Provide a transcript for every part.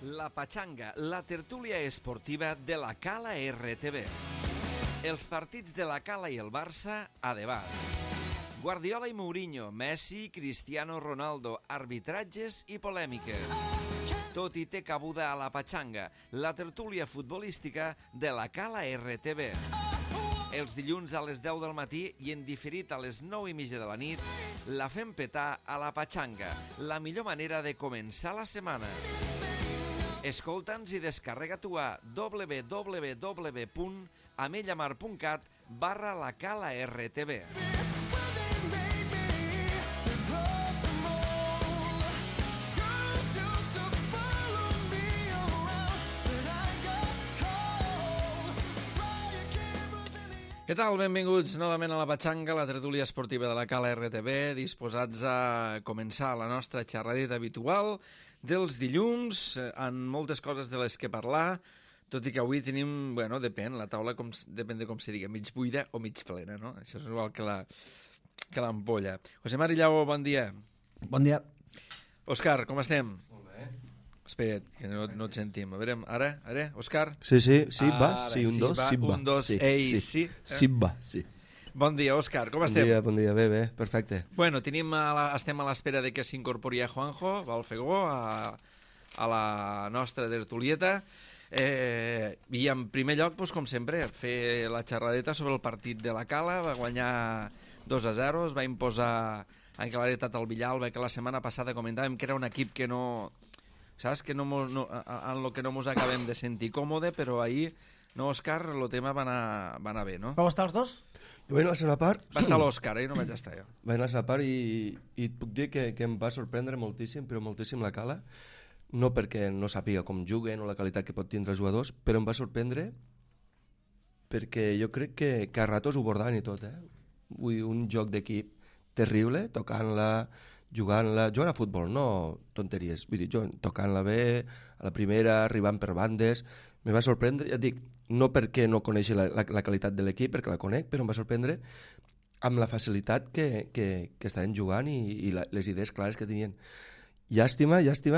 La Pachanga, la tertúlia esportiva de la Cala RTV. Els partits de la Cala i el Barça a debat. Guardiola i Mourinho, Messi, Cristiano Ronaldo, arbitratges i polèmiques. Tot hi té cabuda a la Pachanga, la tertúlia futbolística de la Cala RTV. Els dilluns a les 10 del matí i en diferit a les 9:30 de la nit, la fem petar a la Pachanga, la millor manera de començar la setmana. Escolta'ns i descarrega-t'ho a www.amellamar.cat/lacala-rtv. Què tal? Benvinguts novament a la Pachanga, la tertúlia esportiva de la Cala RTV, disposats a començar la nostra xerradeta habitual dels dilluns, amb moltes coses de les que parlar, tot i que avui tenim, bueno, depèn, la taula depèn de com se diga, mig buida o mig plena, no? Això és igual que l'ampolla. José Mari Llago, bon dia. Bon dia. Òscar, com estem? Espera't, que no et sentim. A veure, ara, Òscar? Sí, va, sí, un, dos, sí, va. Un, dos, ei, sí. Sí, va, sí. Bon dia, Òscar, com estem? Bon dia, bé, perfecte. Bueno, estem a l'espera de que s'incorpori a Juanjo Balfegó a la nostra tertulieta. I en primer lloc, doncs, com sempre, fer la xerradeta sobre el partit de la Cala. Va guanyar 2-0, es va imposar en claretat al Villalba, que la setmana passada comentàvem que era un equip que no... Saps? Que en el que no mos acabem de sentir còmode, però ahir, no, Òscar, el tema va anar bé, no? Vau estar els dos? Jo vaig anar a la segona part. Va estar l'Òscar, no vaig estar jo. Vaig anar a la segona part i et puc dir que em va sorprendre moltíssim, però moltíssim la Cala, no perquè no sàpiga com juguen o la qualitat que pot tindre els jugadors, però em va sorprendre perquè jo crec que a ratos ho bordaven i tot, Vull dir, un joc d'equip terrible, tocant-la, jugant a futbol, no tonteries, vull dir, tocant-la bé, a la primera, arribant per bandes, me va sorprendre, ja et dic, no perquè no coneixi la qualitat de l'equip, perquè la conec, però em va sorprendre amb la facilitat que estaven jugant i les idees clares que tenien. Llàstima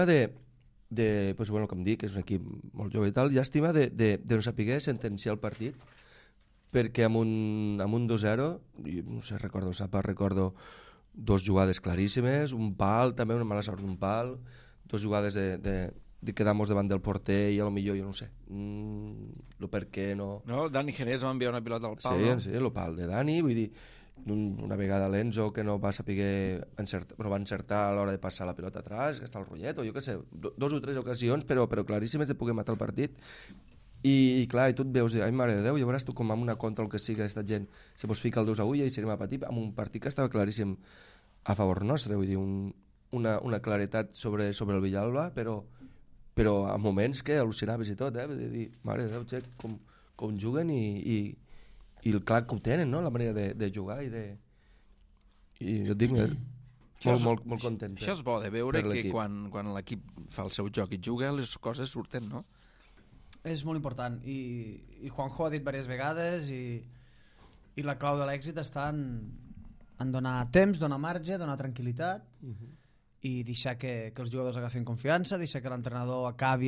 pues, bueno, com dic, és un equip molt jove i tal, llàstima de no saber sentenciar el partit, perquè amb un 2-0, no sé, recordo dos jugades claríssimes, un pal, també una mala sort d'un pal, dos jugades de quedar-nos davant del porter i a lo millor, jo no sé, el per què no... No, Dani Jerez va enviar una pilota al pal, no? Sí, el pal de Dani, vull dir, una vegada l'Enzo que no va saber no va encertar a l'hora de passar la pilota atrás, que està el rotllet, o jo què sé, dos o tres ocasions, però claríssimes de poder matar el partit. I clar, i tu et veus, ai mare de Déu, ja veuràs tu com amb una contra el que sigui aquesta gent se mos fica el 2-1 i serem a patir amb un partit que estava claríssim a favor nostre, vull dir, una claretat sobre el Villalba, però a moments que al·lucinaves i tot, vull dir, mare de Déu, com juguen i el clar que ho tenen, no?, la manera de jugar i jo et dic, molt content. Això és bo de veure que quan l'equip fa el seu joc i juga, les coses surten, no? És molt important i Juanjo ha dit diverses vegades i la clau de l'èxit està en donar temps, donar marge, donar tranquil·litat i deixar que els jugadors agafen confiança, deixar que l'entrenador acabi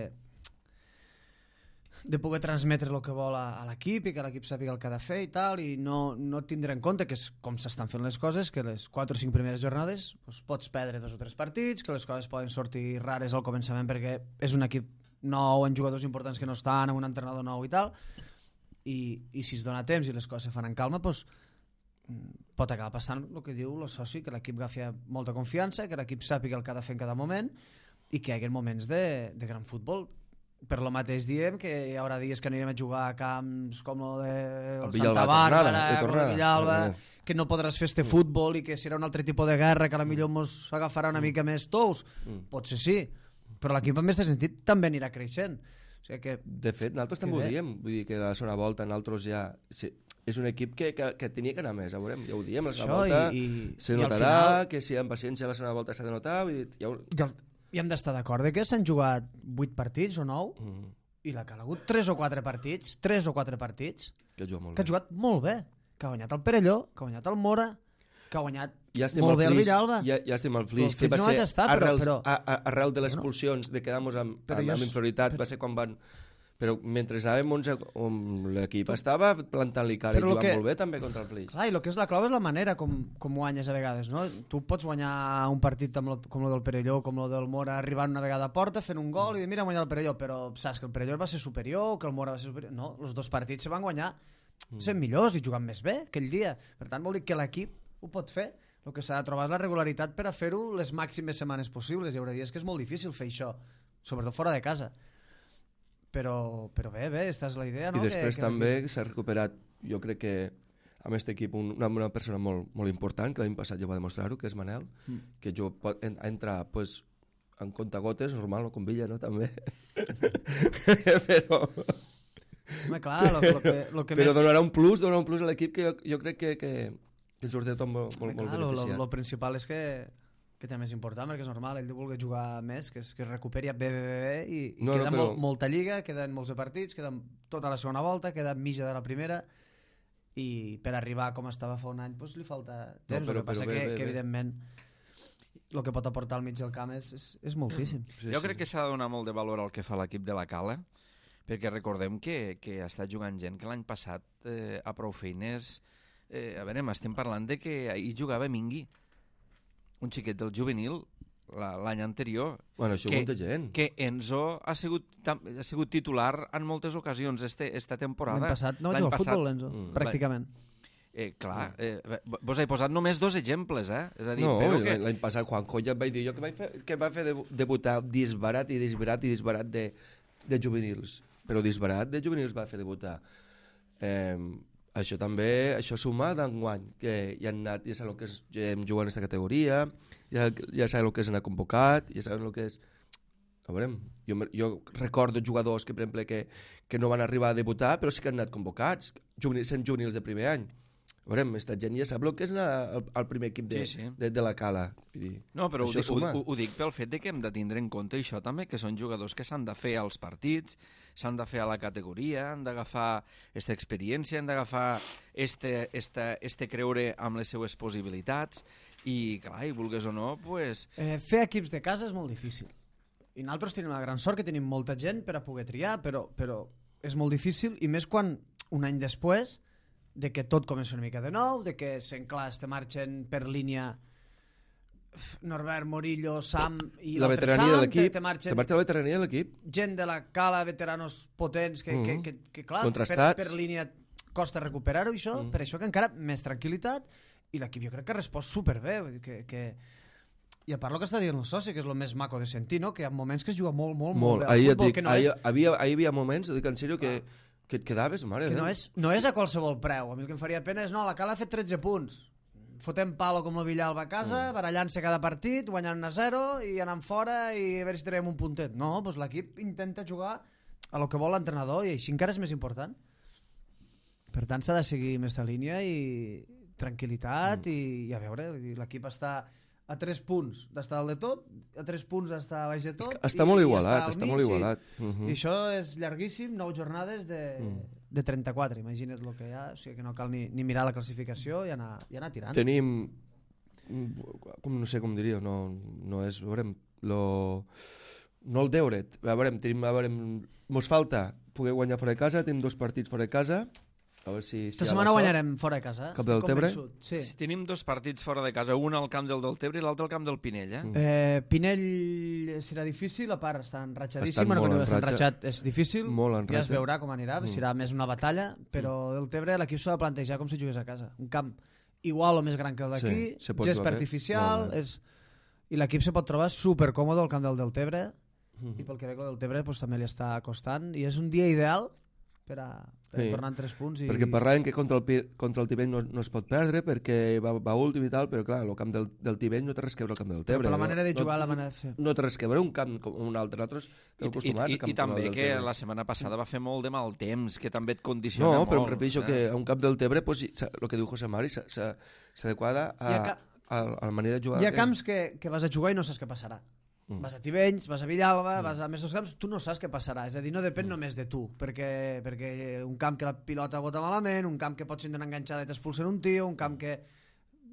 de poder transmetre el que vol a l'equip i que l'equip sàpiga el que ha de fer i tal, i no tindre en compte que és com s'estan fent les coses, que les 4 o 5 primeres jornades doncs, pots perdre 2 o 3 partits, que les coses poden sortir rares al començament perquè és un equip nou, amb jugadors importants que no estan, amb un entrenador nou i tal, i si es dona temps i les coses se fan en calma, doncs pot acabar passant el que diu el soci, que l'equip agafi molta confiança, que l'equip sàpiga el que ha de fer en cada moment i que hi hagi moments de gran futbol. Per lo mateix diem que hi haurà dies que anirem a jugar a camps com el de Santa Bàrbara, com el Villalba, que no podràs fer este futbol i que serà un altre tipus de guerra que potser mos agafarà una mica més tous. Potser sí, però l'equip en aquest sentit també anirà creixent. O sigui que, de fet, nosaltres també ho diem, vull dir que a la segona volta nosaltres ja... És un equip que tenia que anar més, ja ho diem, la segona volta se notarà, que si hi ha paciència a la segona volta s'ha de notar, vull dir... I hem d'estar d'acord que s'han jugat 8 partits o 9 i la Cala ha hagut 3 o 4 partits que ha jugat molt bé, que ha jugat molt bé, que ha guanyat el Perelló, que ha guanyat el Mora, que ha guanyat Llàstima molt bé el Flix, Villalba. llàstima el Flix, El que va Flix no ser vaig estar, arrel de les expulsions, de quedar-nos amb inferioritat, va ser quan van... Però mentre anàvem on l'equip estava plantant-li cara i jugant molt bé també contra el Flix. Clar, i el que és la clau és la manera com guanyes a vegades, no? Tu pots guanyar un partit com el del Perelló, com el del Mora, arribant una vegada a porta, fent un gol i dir, mira, guanyar el Perelló, però saps que el Perelló va ser superior, que el Mora va ser superior... No, els dos partits se van guanyar sent millors i jugant més bé aquell dia. Per tant, vol dir que l'equip ho pot fer. El que s'ha de trobar és la regularitat per a fer-ho les màximes setmanes possibles. Hi haurà dies que és molt difícil fer això, sobretot fora de casa. Però bé, aquesta és la idea, no? I després també s'ha recuperat, jo crec que amb aquest equip una persona molt important, que l'any passat ja va demostrar-ho, que és Manel, que jo entra pues, en contagotes, normal, no com Villa, no? També. Però... Home, clar, lo que però donarà un plus a l'equip que jo crec que ens sortirà tot molt beneficiat. Lo principal és que també és important, perquè és normal, ell vulgui jugar més, que es recuperi bé i queda molta lliga, queden molts de partits, queda tota la segona volta, queda mitja de la primera, i per arribar com estava fa un any doncs li falta temps. El que passa que evidentment el que pot aportar al mig del camp és moltíssim. Jo crec que s'ha de donar molt de valor al que fa l'equip de la Cala, perquè recordem que ha estat jugant gent que l'any passat a prou feines, a veure, estem parlant de que hi jugava Mingui, un xiquet del juvenil l'any anterior, bueno, això molta gent. Que Enzo ha sigut titular en moltes ocasions esta temporada. L'any passat no va jugar a futbol, Enzo, pràcticament. Clar, vos he posat només 2 exemples, És a dir, l'any passat Juanjo ja et vaig dir jo que va fer debutar disbarat de juvenils, però disbarat de juvenils va fer debutar. Això suma d'enguany, que ja han anat, ja saben el que és jugar en aquesta categoria, ja saben el que és anar convocat, ja saben el que és... A veure, jo recordo jugadors que, per exemple, que no van arribar a debutar, però sí que han anat convocats, sent juvenils de primer any. A veure, aquesta gent ja sap el que és anar al primer equip de la Cala. No, però ho dic pel fet de que hem de tindre en compte això també, que són jugadors que s'han de fer als partits, s'han de fer a la categoria, han d'agafar aquesta experiència, han d'agafar este creure amb les seues possibilitats i, clar, i vulgues o no, pues... Fer equips de casa és molt difícil. I nosaltres tenim la gran sort que tenim molta gent per a poder triar, però és molt difícil, i més quan un any després de que tot comença una mica de nou, de que Senclàs te marxen per línia Norbert, Morillo, Sam i la veterania de l'equip, te marxa la veterania de l'equip, gent de la Cala, veteranos potents que clar, per línia costa recuperar-ho, això, per això que encara més tranquil·litat, i l'equip jo crec que ha respost superbé, i a part el que està dient el soci, que és el més maco de sentir, no? Que hi ha moments que es juga molt bé al futbol, que no és... Ahir hi havia moments, dic en sèrio, que et quedaves, mare. Que no és a qualsevol preu. A mi el que em faria pena és, la Cala ha fet 13 punts. Fotem palo com el Villalba a casa, barallant-se cada partit, guanyant 1-0 i anant fora i a veure si traiem un puntet. No, doncs l'equip intenta jugar a lo que vol l'entrenador i així encara és més important. Per tant, s'ha de seguir amb aquesta línia i tranquil·litat i a veure, l'equip està a 3 punts d'estar dalt de tot, a 3 punts d'estar baix de tot. Està molt igualat, està molt igualat. I això és llarguíssim, 9 jornades de 34, imagina't el que hi ha, o sigui que no cal ni mirar la classificació i anar tirant. Tenim, no sé com diria, no és, veurem, no el deure, mos falta poder guanyar fora de casa, tenim 2 partits fora de casa. Esta setmana guanyarem fora de casa. Cap del Tebre? Sí. Tenim 2 partits fora de casa, un al camp del Tebre i l'altre al camp del Pinell. Pinell serà difícil, a part està enratxadíssim, quan està enratxat és difícil, ja es veurà com anirà, serà més una batalla, però del Tebre l'equip s'ha de plantejar com si jugués a casa. Un camp igual o més gran que el d'aquí, gest artificial, i l'equip se pot trobar supercòmode al camp del Tebre, i pel que veig el del Tebre també li està costant, i és un dia ideal per tornar en 3 punts. Perquè parlàvem que contra el Tibell no es pot perdre perquè va últim i tal, però clar, el camp del Tibell no té res que veure el camp del Tebre. Però la manera de jugar, la manera de fer. No té res que veure un camp com un altre. Nosaltres estem acostumats I també que la setmana passada va fer molt de mal temps, que també et condiciona molt. No, però em repeteixo que a un camp del Tebre, el que diu José Mari, s'adequada a la manera de jugar. Hi ha camps que vas a jugar i no saps què passarà. Vas a Tivenys, vas a Villalba, vas a més dos camps, tu no saps què passarà, és a dir, no depèn només de tu, perquè un camp que la pilota bota malament, un camp que pots tindre enganxada i t'expulsen un tio, un camp que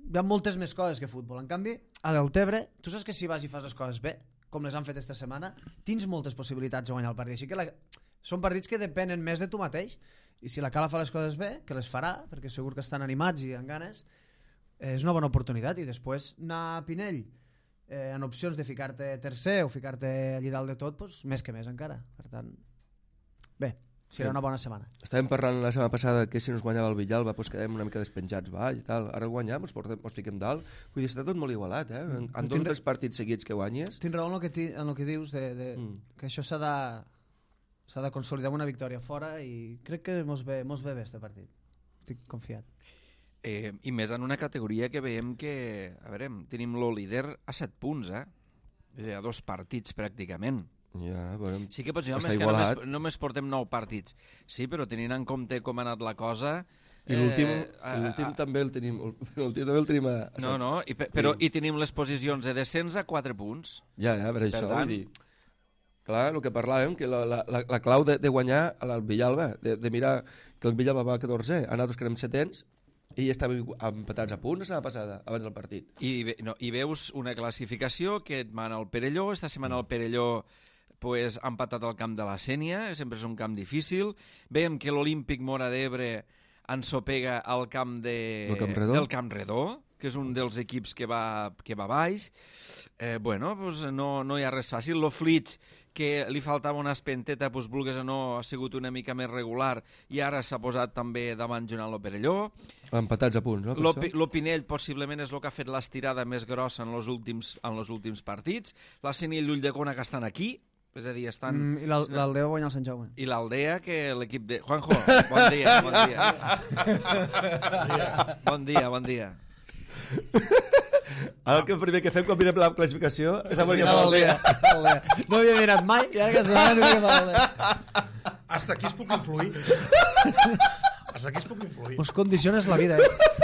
hi ha moltes més coses que futbol. En canvi, a Deltebre, tu saps que si vas i fas les coses bé, com les han fet esta setmana, tens moltes possibilitats de guanyar el partit. Així que són partits que depenen més de tu mateix, i si la Cala fa les coses bé, que les farà, perquè segur que estan animats i amb ganes, és una bona oportunitat. I després anar a Pinell en opcions de ficar-te tercer o ficar-te allà dalt de tot, doncs, més que més encara. Per tant, bé, serà una bona setmana. Estàvem parlant la setmana passada que si no es guanyava el Villalba doncs quedem una mica despenjats baix i tal. Ara el guanyam, ens fiquem dalt. Vull dir, està tot molt igualat, eh? En tots els partits seguits que guanyes... Tens raó en el que dius que això s'ha de consolidar amb una victòria fora, i crec que mos ve bé este partit. Estic confiat. I més en una categoria que veiem que, a veure, tenim el líder a 7 punts, a 2 partits pràcticament. Ja, veurem. Sí que pots dir, home, és que només portem 9 partits. Sí, però tenint en compte com ha anat la cosa... I l'últim també el tenim. L'últim també el tenim a... No, però i tenim les posicions de descens a 4 punts. Ja, per això vull dir... Clar, el que parlàvem, que la clau de guanyar al Villalba, de mirar que el Villalba va a 14, a nosaltres que érem 700, i estàvem empatats a punts la setmana passada, abans del partit. I veus una classificació que et mana el Perelló, esta setmana el Perelló pues, ha empatat al camp de la Sénia, sempre és un camp difícil. Veiem que l'Olímpic Móra d'Ebre ensopega al camp del Camp Redó, que és un dels equips que va baix. Bueno, pues no hi ha res fàcil. Lo Flix, que li faltava una espenteta, pues, vulgues o no, ha sigut una mica més regular i ara s'ha posat també davant Jonal o Perelló. Empatats a punts, no? Lo Pinell possiblement és el que ha fet l'estirada més grossa en els últims partits. La Sénia i l'Ulldecona que estan aquí, és a dir, estan... I l'Aldea guanya el Sant Jaume. I l'Aldea, que l'equip de... Juanjo, bon dia. Bon dia. Ara que el primer que fem quan mirem la classificació és a venir a l'Aldea. No havia mirat mai, i ara que s'ha de venir a l'Aldea. Hasta aquí es puc influir. Us condiciones la vida,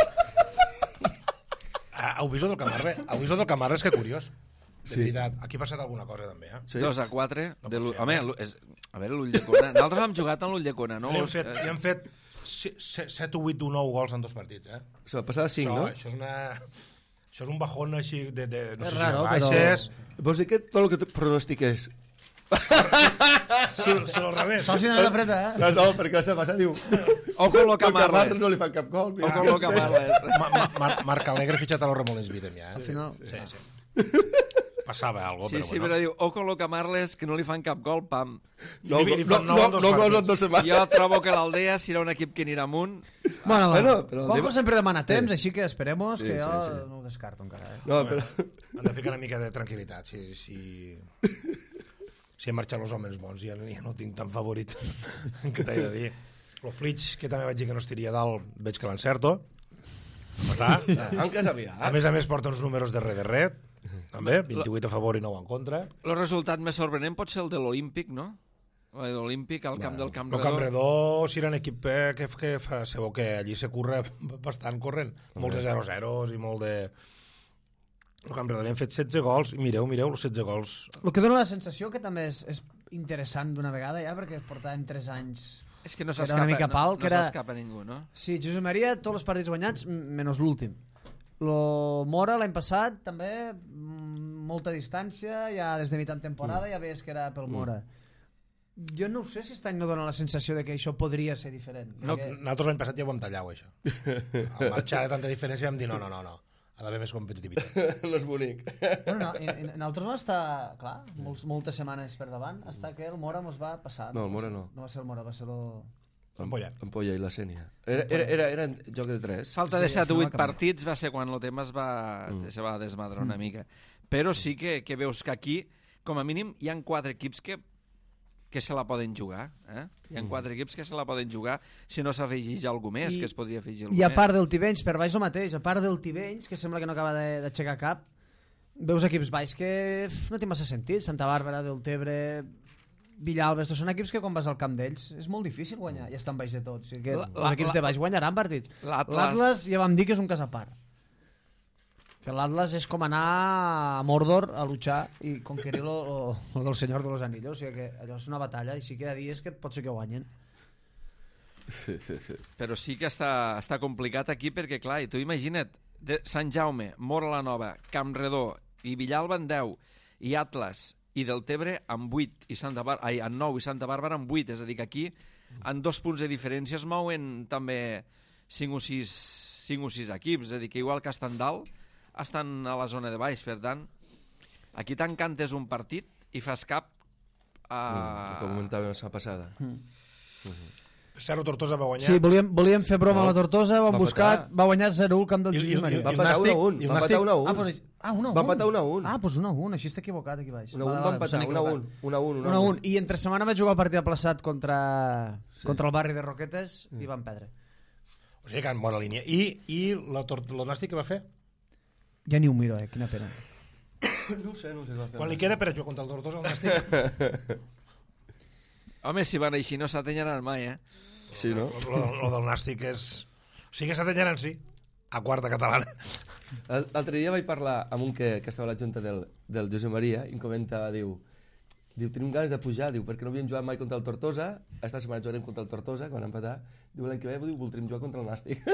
Heu vist el del Camarles? Que curiós. De veritat, aquí ha passat alguna cosa també, Sí. 2-4. Home, a veure, l'Ulldecona. Nosaltres hem jugat amb l'Ulldecona, no? I han fet 7 o 8 o 9 gols en 2 partits, Se va passar a 5, no? Això és un bajón així de no sé raro, si baixes... Vols dir que tot el que pronostiques... Sí, al revés. Soci no l'apreta, No, perquè la setmana passada diu... O con lo Camarles. No li fan cap gol. O con lo Camarles. Marc Alegre fitxat a los Remolins Vitem, ja. Al final... Sí. Passava alguna cosa, Sí, però diu, o con lo Camarles, que no li fan cap gol, pam. No gols en 2 setmanes. Jo trobo que l'Aldea serà un equip que anirà amunt. Bueno, Juanjo sempre demana temps, així que esperemos, que jo no ho descarto encara. No, però... Han de ficar una mica de tranquil·litat. Si han marxat els homes bons, ja no tinc tan favorit que t'he de dir. Lo Flix, que també vaig dir que no estiria dalt, veig que l'encerto. A més, porta uns números de red, també, 28 a favor i 9 en contra. El resultat més sorprenent pot ser el de l'Olímpic, no? L'Olímpic al camp del Camp Redó. El Camp Redó serà un equip que fa... Sabeu que allí se curra bastant corrent. Molts de 0-0 i molt de... El Camp Redó li han fet 16 gols i mireu, els 16 gols... El que dona la sensació que també és interessant d'una vegada ja, perquè portàvem 3 anys... És que no s'escapa ningú, no? Sí, Josep Maria, tots els partits guanyats, menys l'últim. Lo Mora l'any passat també molta distància, ja des de mitjan temporada ja veies que era pel Mora. Jo no ho sé si aquest any no dona la sensació de que això podria ser diferent. Nosaltres l'any passat ja ho vam tallar, això. Al marxar de tanta diferència vam dir no. Ha d'haver més competitivitat. No és bonic. Bueno, nosaltres vam estar, clar, moltes setmanes per davant, fins que el Mora mos va passar. No, el Mora no. No va ser el Mora, va ser l'Ampolla i la Sénia. Era en joc de 3. Falta de 7 o 8 partits va ser quan el tema se va desmadrar una mica. Però sí que veus que aquí, com a mínim, hi ha 4 equips que se la poden jugar. Hi ha 4 equips que se la poden jugar si no s'afegeix algú més, que es podria afegir algú més. I a part del Tivenys, per baix el mateix, a part del Tivenys, que sembla que no acaba d'aixecar cap, veus equips baix que no té massa sentit. Santa Bàrbara, Deltebre, Villalba, estos són equips que quan vas al camp d'ells és molt difícil guanyar, ja estan baix de tot. O sigui que els equips de baix guanyaran partits. L'Atlas ja vam dir que és un cas a part. Que l'Atlas és com anar a Mordor a luchar i conquerir lo del Senyor de los Anillos. O sigui que allò és una batalla i sí que hi ha dies que pot ser que guanyen. Però sí que està complicat aquí perquè, clar, i tu imagina't, de Sant Jaume, Móra la Nova, Campredó i Villalba en 10, i Atlas i Deltebre amb 8, amb 9 i Santa Bàrbara amb 8, és a dir que aquí en 2 punts de diferència es mouen també 5 o 6 equips, és a dir que igual que estan dalt, estan a la zona de baix, per tant, aquí t'encantes un partit i fas cap El que comentàvem la setmana passada. Cerro Tortosa va guanyar. Sí, volíem fer broma a la Tortosa, ho han va buscat, va guanyar 0-1 al camp del Josep Maria. Va empatar 1-1. Va empatar 1-1. Va empatar 1-1. doncs 1-1, així està equivocat aquí baix. 1-1 va empatar, 1-1. I entre setmana vaig jugar el partit aplaçat contra el barri de Roquetes i van perdre. O sigui que en bona línia. I el Nàstic què va fer? Ja ni ho miro, quina pena. No ho sé, què va fer. Quan li queda per a jugar contra el Tortosa, el Nàstic... Home, si van així no s'atenyaran mai, Sí, no? Lo del Nàstic és... O sigui que s'atenyaran, sí, a quarta catalana. L'altre dia vaig parlar amb un que estava a la junta del Josep Maria i em comenta, diu, tenim ganes de pujar, perquè no havíem jugat mai contra el Tortosa, esta setmana jugarem contra el Tortosa, quan empatar, diu, l'any que ve voldrem jugar contra el Nàstic.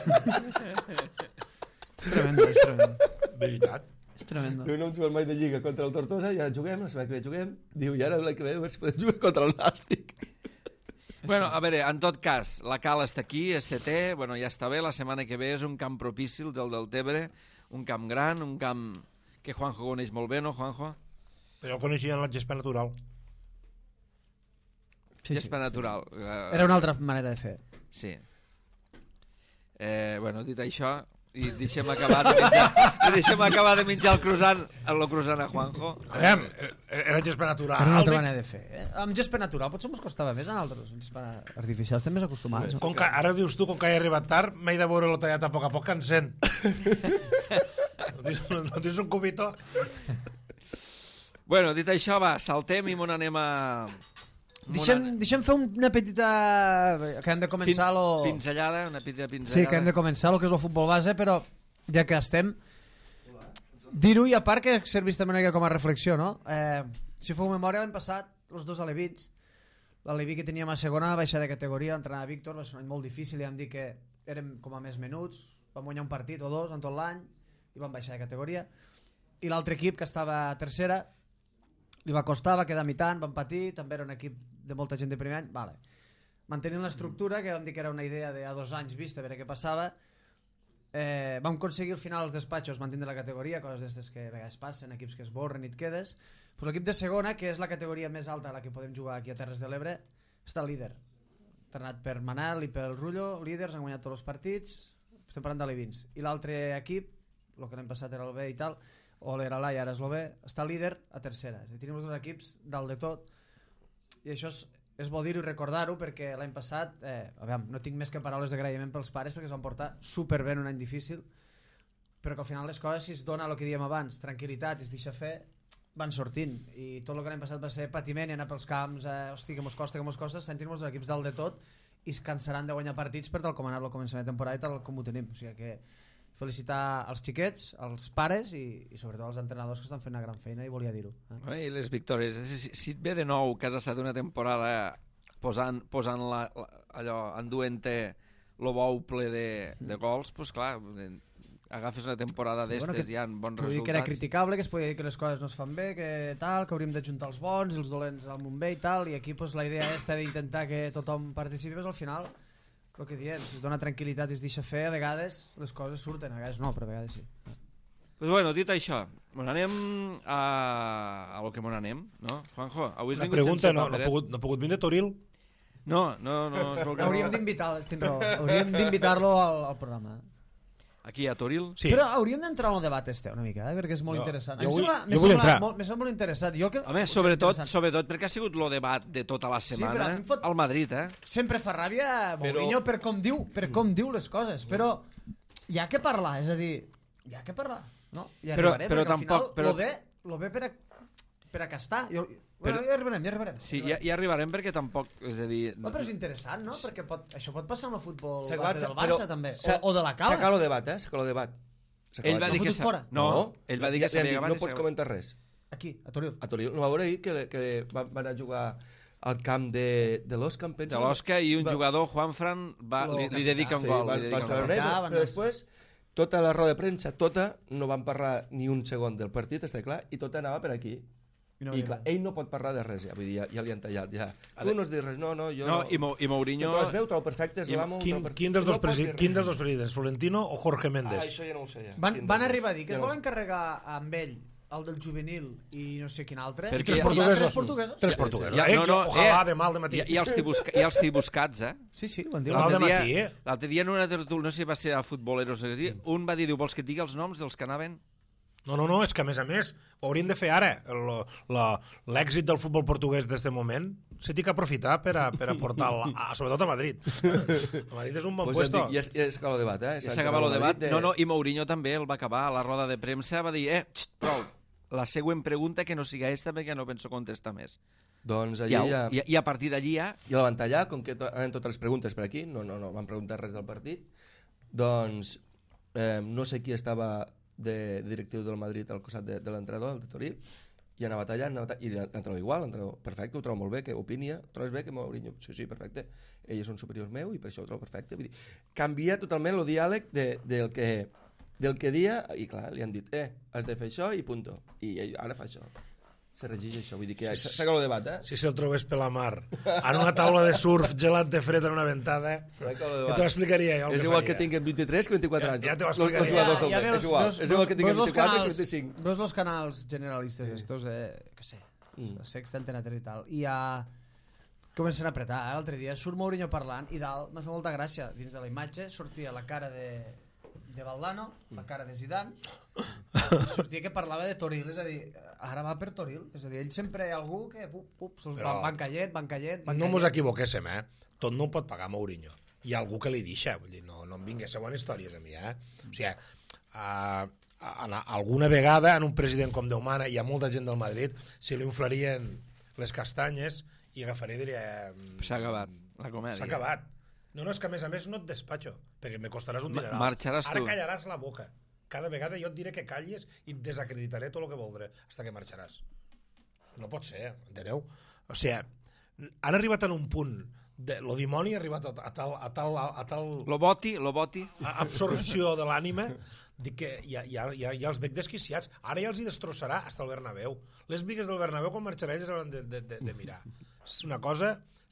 És tremendo. Veritat. És tremendo. Diu, no hem jugat mai de Lliga contra el Tortosa i ara juguem, la setmana que ve juguem. Diu, i ara l'any que ve a veure si podem jugar contra el Nàstic. Bueno, a veure, en tot cas, la Cala està aquí, és setè, bueno, ja està bé, la setmana que ve és un camp propici, el del Deltebre, un camp gran, un camp que Juanjo coneix molt bé, no, Juanjo? Però el coneixia en la gespa natural. Gespa natural. Era una altra manera de fer. Sí. Bueno, dit això, i deixem acabar de menjar el croissant a Juanjo. A veure, era gespa natural. Era una altra manera de fer. Amb gespa natural potser ens costava més a nosaltres. Amb gespa artificial estem més acostumats. Com que, ara dius tu, com que he arribat tard, m'he de veure-lo tallat a poc que encén. No tens un cubito? Bueno, dit això, va, saltem i m'on anem a... Deixem fer una petita... que hem de començar Pinzellada, una petita pinzellada. Sí, que hem de començar el que és el futbol base, però ja que estem... Dir-ho i a part que serveix també una mica com a reflexió, no? Si feu memòria, l'any passat, els dos alevins, l'aleví que teníem a segona va baixar de categoria, l'entrenar a Víctor, va ser un any molt difícil, i vam dir que érem com a més menuts, vam guanyar un partit o dos en tot l'any, i vam baixar de categoria. I l'altre equip, que estava a tercera, li va costar, va quedar mitant, van patir, també era un equip de molta gent de primer any, vale. Mantenint l'estructura, que vam dir que era una idea de a 2 anys vista, a veure què passava, vam aconseguir al final els despatxos mantenir la categoria, coses d'aquestes que a vegades passen, equips que es borren i et quedes, però l'equip de segona, que és la categoria més alta a la que podem jugar aquí a Terres de l'Ebre, està líder. Entrenat per Manel i pel Rullo, líders, han guanyat tots els partits, estem parlant d'alevins. I l'altre equip, el que l'any passat era el B i tal, o l'era l'A i ara és el B, està líder a tercera. És a dir, tenim els dos equips dalt de tot, i això és bo dir-ho i recordar-ho, perquè l'any passat no tinc més que paraules d'agraïment pels pares, perquè es van portar superbé en un any difícil, però que al final les coses, si es dona el que dèiem abans, tranquil·litat i es deixa fer, van sortint, i tot el que l'any passat va ser patiment i anar pels camps, hosti, que mos costa, sentim els equips dalt de tot i es cansaran de guanyar partits per tal com ha anat el començament de temporada i tal com ho tenim, o sigui que felicitar els xiquets, els pares i sobretot els entrenadors que estan fent una gran feina, i volia dir-ho. I les victòries. Si et ve de nou que has estat una temporada posant allò, enduent-te el bou ple de gols, doncs clar, agafes una temporada d'estes i hi ha bons resultats. Que era criticable, que es podia dir que les coses no es fan bé, que tal, que hauríem d'ajuntar els bons i els dolents al Montbé i tal, i aquí la idea és d'intentar que tothom participi, al final el que diem, si es dona tranquil·litat i es deixa fer, a vegades les coses surten, a vegades no, però a vegades sí. Pues bueno, dit això, anem a lo que anem, no? Juanjo, avui has vingut pregunta, sense paperet. no ha pogut vindre Toril? No. Hauríem d'invitar-lo al programa. Aquí a Toril? Sí. Però hauríem d'entrar en el debat una mica, perquè és molt interessant. Jo vull entrar. M'he semblat molt interessant. Home, sobretot perquè ha sigut el debat de tota la setmana al Madrid, Sempre fa ràbia Mourinho per com diu les coses, però hi ha que parlar, és a dir, hi ha que parlar, no? I arribarem, perquè al final lo ve per a castar. Ja arribarem. Sí, ja arribarem perquè tampoc, és a dir... Però és interessant, no? Perquè això pot passar amb el futbol base del Barça, també, o de la Cala. S'acaba el debat, S'acaba el debat. Ell va dir que ell va dir que s'havia acabat. No pots comentar res. Aquí, a Toril. A Toril. No va veure ahir que van anar a jugar al camp de l'Osca, em penso. De l'Osca, i un jugador, Juanfran, li dedica un gol. Però després tota la roda de premsa, no van parlar ni un segon del partit, està clar, i tota anava per aquí. I clar, ell no pot parlar de res, ja, vull dir, ja li han tallat, ja. Tu no has dit res, jo no. I Mourinho... Tu es veu, trobo perfecte, és l'amo... Quin dels dos presidents, Florentino o Jorge Méndez? Això ja no ho sé, ja. Van arribar a dir que es volen carregar amb ell el del juvenil i no sé quin altre. I tres portuguesos. Ojalà de mal de matí. I els buscats, eh? Sí, ho han dit. L'altre dia en una tertúlia, no sé si va ser a Futboleros, un va dir, vols que et digui els noms dels que anaven? No, és que a més ho hauríem de fer ara. L'èxit del futbol portuguès d'aquest moment se té que aprofitar per a portar sobretot a Madrid. A Madrid és un bon puesto. Ja s'acaba el debat, Ja s'acaba el debat. No, i Mourinho també el va acabar a la roda de premsa, va dir, prou, la següent pregunta que no siga esta perquè no penso contestar més. Doncs allí I a partir d'allí ja... I la van tallar, com que anaven totes les preguntes per aquí, no van preguntar res del partit, doncs no sé qui estava de directiu del Madrid al costat de l'entrenador, el de Torí, i anava tallant, i l'entrenador igual, perfecte, ho trobo molt bé, que opinia, trobes bé que Mourinho, sí, perfecte, ell és un superior meu i per això ho trobo perfecte, vull dir, canvia totalment el diàleg del que dia, i clar, li han dit, has de fer això i punto, i ell ara fa això. Se regeix això, vull dir que s'acaba el debat, Si se'l trobés per la mar, en una taula de surf, gelat de fred en una ventada, ja t'ho explicaria jo. És igual que tinguin 23 que 24 anys. Ja t'ho explicaria. És igual que tinguin 24 que 25. Veus els canals generalistes estos, que sé, Sexta, Antena 3 i tal, i ja comencen a apretar, l'altre dia surt Mourinho parlant i dalt m'ha fet molta gràcia, dins de la imatge sortia la cara de Valdano, la cara de Zidane, sortia que parlava de Toril, és a dir, ara va per Toril, és a dir, ell sempre hi ha algú que se'ls van caient. No mos equivoquéssim, tot no ho pot pagar Mourinho. Hi ha algú que li deixa, vull dir, no em vingués a bones històries a mi, O sigui, alguna vegada en un president com Déu mana, hi ha molta gent del Madrid, se li inflarien les castanyes i agafaria i diria... S'ha acabat la comèdia. S'ha acabat. No, és que a més no et despatxo, perquè me costaràs un dineral. Marxaràs Ara tu. callaràs la boca. Cada vegada jo et diré que callis i et desacreditaré tot el que voldré, fins que marxaràs. No pot ser, enteneu? O sigui, han arribat a un punt lo dimoni ha arribat a tal... Lo boti. Absorció de l'ànima que ja els veig desquiciats. Ara ja els hi destrossarà fins al Bernabéu. Les bigues del Bernabéu, quan marxarà ells hauran de mirar. És una cosa...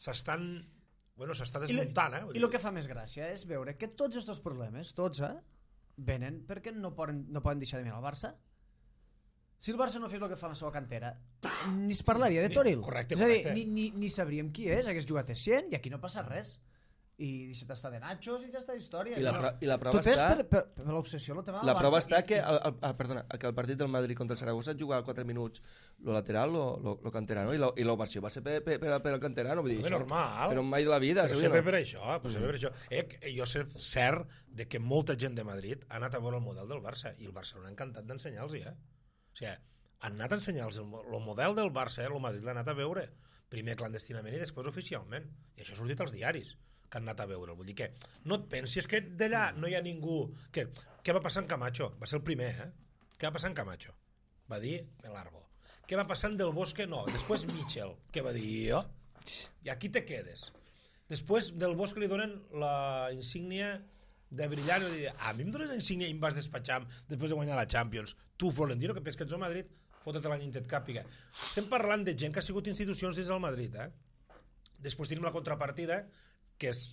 s'està desmuntant, I el que fa més gràcia és veure que tots aquests problemes, venen perquè no poden deixar de mirar el Barça. Si el Barça no fes el que fa la seva cantera, ni es parlaria de Toril. Correcte. És a dir, ni sabríem qui és, hagués jugat a 100 i aquí no passa res. I deixa't estar de nachos i ja està història. I la prova tot està... és per l'obsessió del tema del La Barça. prova està que el partit del Madrid contra el Saragossa jugar 4 minuts lo lateral, lo canterano, i l'ovació va ser per el canterano. Vull dir, normal. Però mai de la vida. Però sempre per això. Jo sé cert de que molta gent de Madrid ha anat a veure el model del Barça i el Barcelona ha encantat d'ensenyar-los, O sigui, han anat a ensenyar-los el model del Barça, el Madrid l'ha anat a veure. Primer clandestinament i després oficialment. I això ha sortit als diaris que han anat a veure. Vull dir que no et pensis que d'allà no hi ha ningú... Què va passar en Camacho? Va ser el primer, Què va passar en Camacho? Va dir el Largo. Què va passar en Del Bosque? No. Després Mitchell. Què va dir jo? I aquí te quedes. Després Del Bosque li donen la insígnia de brillant i va dir, a mi em dones la insígnia i em vas despatxar després de guanyar la Champions. Tu, Florentino, que penses que ets al Madrid, fota't l'any intet càpiga. Estem parlant de gent que ha sigut institucions dins del Madrid, Després tenim la contrapartida que és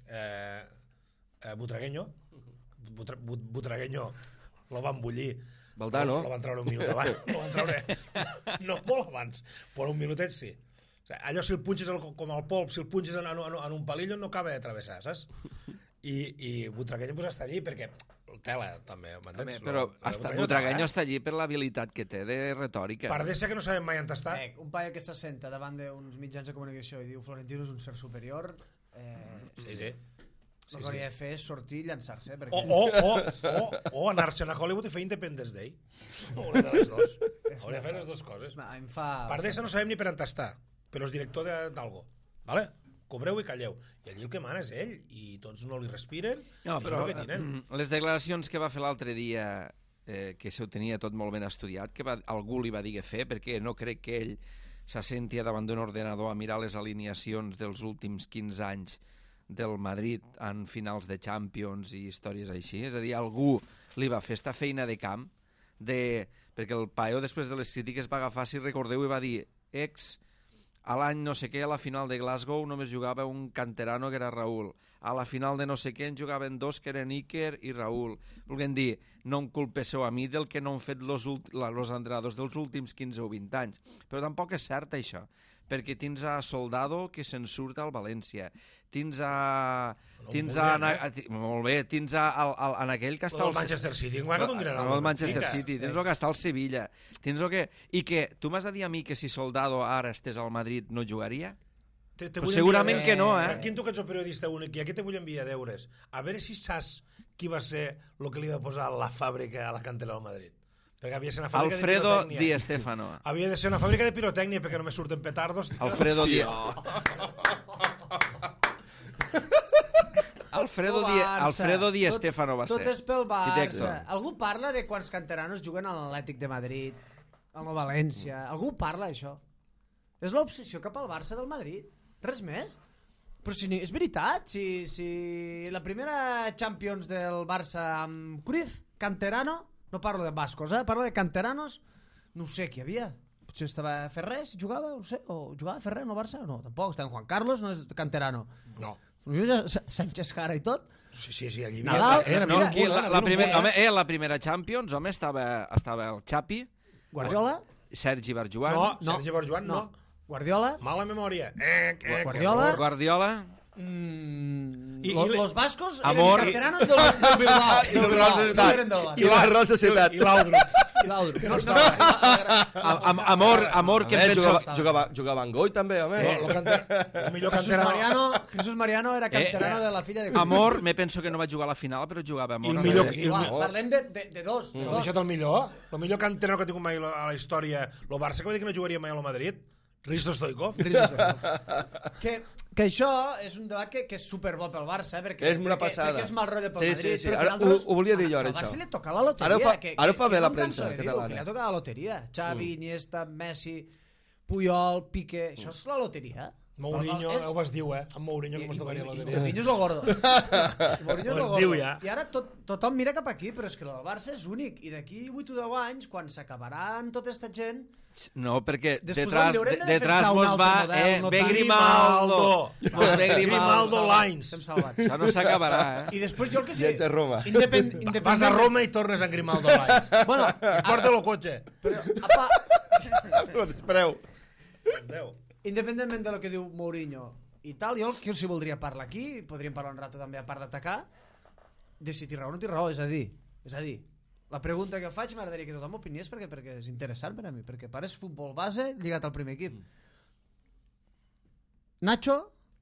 Butragueño. Butragueño lo van bullir. Valdano. Lo van treure un minut abans. Lo van treure... No, molt abans, però un minutet sí. O sigui, allò si el punxes com el polp, si el punxes en un palillo no acaba de travessar, saps? I Butragueño pues, està allí perquè tela també, m'entens? Però Butragueño està allí per l'habilitat que té de retòrica. Per deixar que no sabem mai on està. Un paio que se senta davant d'uns mitjans de comunicació i diu Florentino és un ser superior. Sí. El que hauria de fer és sortir i llançar-se. O anar-se'n a Hollywood i fer Independence Day. Una de les dos. Hauria de fer les dues coses. Per d'això no sabem ni per on està, però és director d'algo. Vale? Cobreu i calleu. I allí el que mana és ell, i tots no li respiren, no, però que tenen. Les declaracions que va fer l'altre dia, que s'ho tenia tot molt ben estudiat, que algú li va dir què fer, perquè no crec que ell s'assenti davant d'un ordenador a mirar les alineacions dels últims 15 anys del Madrid en finals de Champions i històries així? És a dir, algú li va fer esta feina de camp, perquè el Paeo després de les crítiques va agafar, si recordeu, i va dir a l'any no sé què, a la final de Glasgow només jugava un canterano que era Raúl, a la final de no sé què en jugaven dos que eren Iker i Raúl. Volguem dir, no em culpesseu a mi del que no han fet los entrenadors dels últims 15 o 20 anys. Però tampoc és cert això, perquè tens a Soldado que se'n surt al València, tens a... molt bé, tens en aquell que està... El Manchester City, el Manchester City, tens el que està al Sevilla, tens el que... I que tu m'has de dir a mi que si Soldado ara estés al Madrid no jugaria? Pues segurament que no, Franquín, tu que ets el periodista únic, i aquí te vull enviar deures. A veure si saps qui va ser el que li va posar la fàbrica a la cantera del Madrid. Perquè havia de ser una fàbrica Alfredo de Di Stéfano. Havia de ser una fàbrica de pirotècnia perquè només surten petardos. Alfredo Di Stéfano va ser. Tot és pel Barça. Algú parla de quants canteranos juguen a l'Atlètic de Madrid, a la València? Algú parla d'això? És l'obsessió cap al Barça del Madrid. Res més. Però si és veritat, si la primera Champions del Barça amb Cruyff, canterano, no parlo de bascos, parlo de canteranos, no sé qui hi havia. Potser estava Ferrer, si jugava, no sé, o jugava Ferrer en el Barça? No, tampoc. Estava Juan Carlos, no és canterano. No. Sánchez Jara i tot. Sí, allí Nadal, la primera Champions, home, estava el Xapi, Guardiola, Sergi Barjuan. No, Sergi Barjuan no. Guardiola. Mala memòria. Guardiola. Los vascos Amor, eren canteranos del Bilbao. I el Real Societat. I la Real Societat. I l'Audrup. No Amor, que em penso... Jugava en Goi també, home. El millor canterano. Jesús Mariano era canterano de la filla de... Amor, me penso que no va jugar a la final, però jugava molt. Parlem de dos. S'ha deixat el millor canterano que ha tingut mai a la història. El Barça que va dir que no jugaria mai a lo Madrid. Risto Stoikov. Que això és un debat que és superbo pel Barça, perquè és una passada. Perquè és mal rotllo pel Madrid. Sí. Ara, ho volia dir jo, ara, això. Al Barça li toca la loteria. Ara ho fa bé la premsa catalana. Que li ha tocat la loteria. Xavi, Iniesta, Messi, Puyol, Piqué... Això és la loteria. Mourinho, ho vas dir, amb Mourinho com es tocaria la loteria. Mourinho és lo gordo. Ho es diu ja. I ara tothom mira cap aquí, però és que el Barça és únic. I d'aquí 8 o 10 anys, quan s'acabaran tota aquesta gent... No, perquè detrás mos va ve Grimaldo. Grimaldo Lines. Això no s'acabarà, I després jo el que sé... Viatge a Roma. Vas a Roma i tornes a Grimaldo Lines. Bueno, porta el cotxe. Però espereu. Independentment de lo que diu Mourinho i tal, jo que si voldria parlar aquí, podríem parlar un rato també a part d'atacar, de si té raó o no té raó, és a dir, la pregunta que faig m'agradaria que tothom opiniés perquè és interessant per a mi, perquè pares futbol base lligat al primer equip. Nacho?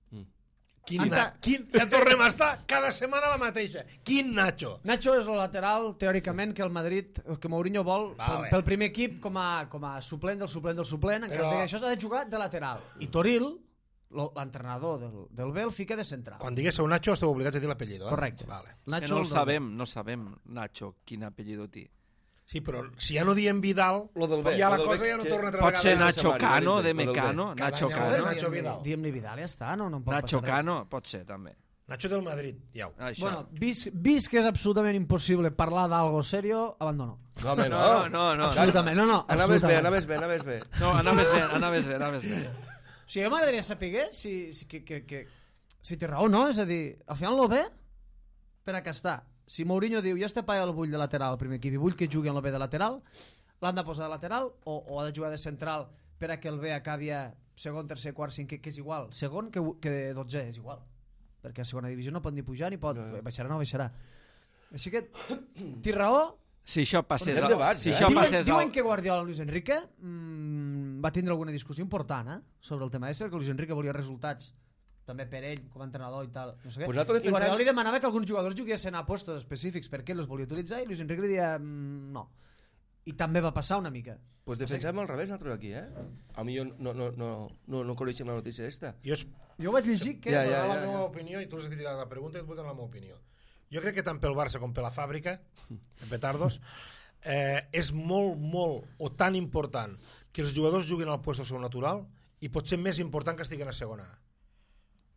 Ja tornem a estar cada setmana la mateixa. Quin Nacho? Nacho és el lateral, teòricament, que el Madrid, que Mourinho vol pel primer equip com a suplent del suplent, en cas que això s'ha de jugar de lateral. I Toril, l'entrenador del Bel, fica de central. Quan diguéssiu Nacho esteu obligats a dir l'apellido. Correcte. No sabem, Nacho, quin apellido té. Sí, però si ja no diem Vidal, ja la cosa ja no torna a treballar. Pot ser Nacho Cano, de Mecano. Nacho Vidal. Diem-li Vidal, ja està, no em pot Nacho Cano, pot ser, també. Nacho del Madrid, ja. Bueno, vist que és absolutament impossible parlar d'algo serio, abandono. No, home, no. Absolutament, no. Anaves bé. No, anaves bé. O sigui, m'agradaria saber si té raó, no? És a dir, al final no ve per a què està. Si Mourinho diu, jo este paio el vull de lateral al primer equip i vull que jugui en el B de lateral, l'han de posar de lateral o ha de jugar de central per a que el B acabi a segon, tercer, quart, cinquè, que és igual. Segon que 12, és igual. Perquè a segona divisió no pot ni pujar ni pot... Baixarà. Així que, té raó? Si això passés... Diuen que Guardiola Luis Enrique va tindre alguna discussió important sobre el tema de ser, que Luis Enrique volia resultats també per ell, com a entrenador i tal, no sé què. I Guardiola li demanava que alguns jugadors juguessin a postos específics perquè els volia utilitzar i Luis Enrique li deia no. I també va passar una mica. Pues defensem al revés nosaltres aquí, A mi no coneixem la notícia esta. Jo vaig llegir que... La meva opinió, i tu has de tirar la pregunta i et vull donar la meva opinió. Jo crec que tant pel Barça com per la fàbrica, de petardos, és molt o tan important que els jugadors juguin al puesto seu natural i pot ser més important que estiguin a segona A.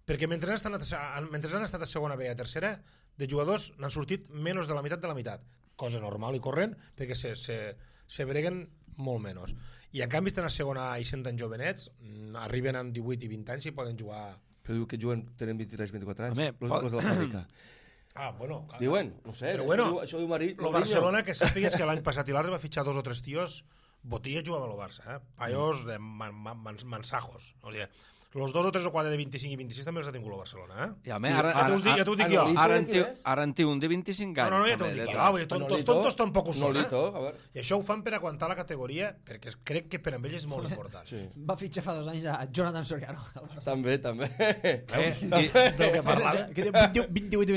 Perquè mentre han estat a segona B i a tercera, de jugadors n'han sortit menys de la meitat, cosa normal i corrent, perquè se breguen molt menys. I en canvi estan a segona A i sent tan jovenets, arriben amb 18 i 20 anys i poden jugar... Però diu que juguen, tenen 23-24 anys, Home, els de la fàbrica. Bueno... Diuen, no sé, però bueno, això diu Marí. El Barcelona, que sàpigues que l'any passat i l'altre va fitxar 2 o 3 tios. Botilla jugava al Barça, paios de mansajos. O sigui, los 2 o 3 o 4 de 25 i 26 també els ha tingut el Barcelona, I home, ja t'ho dic jo. Ara en té un de 25 anys. No, ja t'ho dic jo. Tontos tampoc ho són, I això ho fan per aguantar la categoria, perquè crec que per a ells és molt important. Sí. Va fitxar fa 2 anys a Jonathan Soriano. També. Del que parlàvem. Que diu 28 i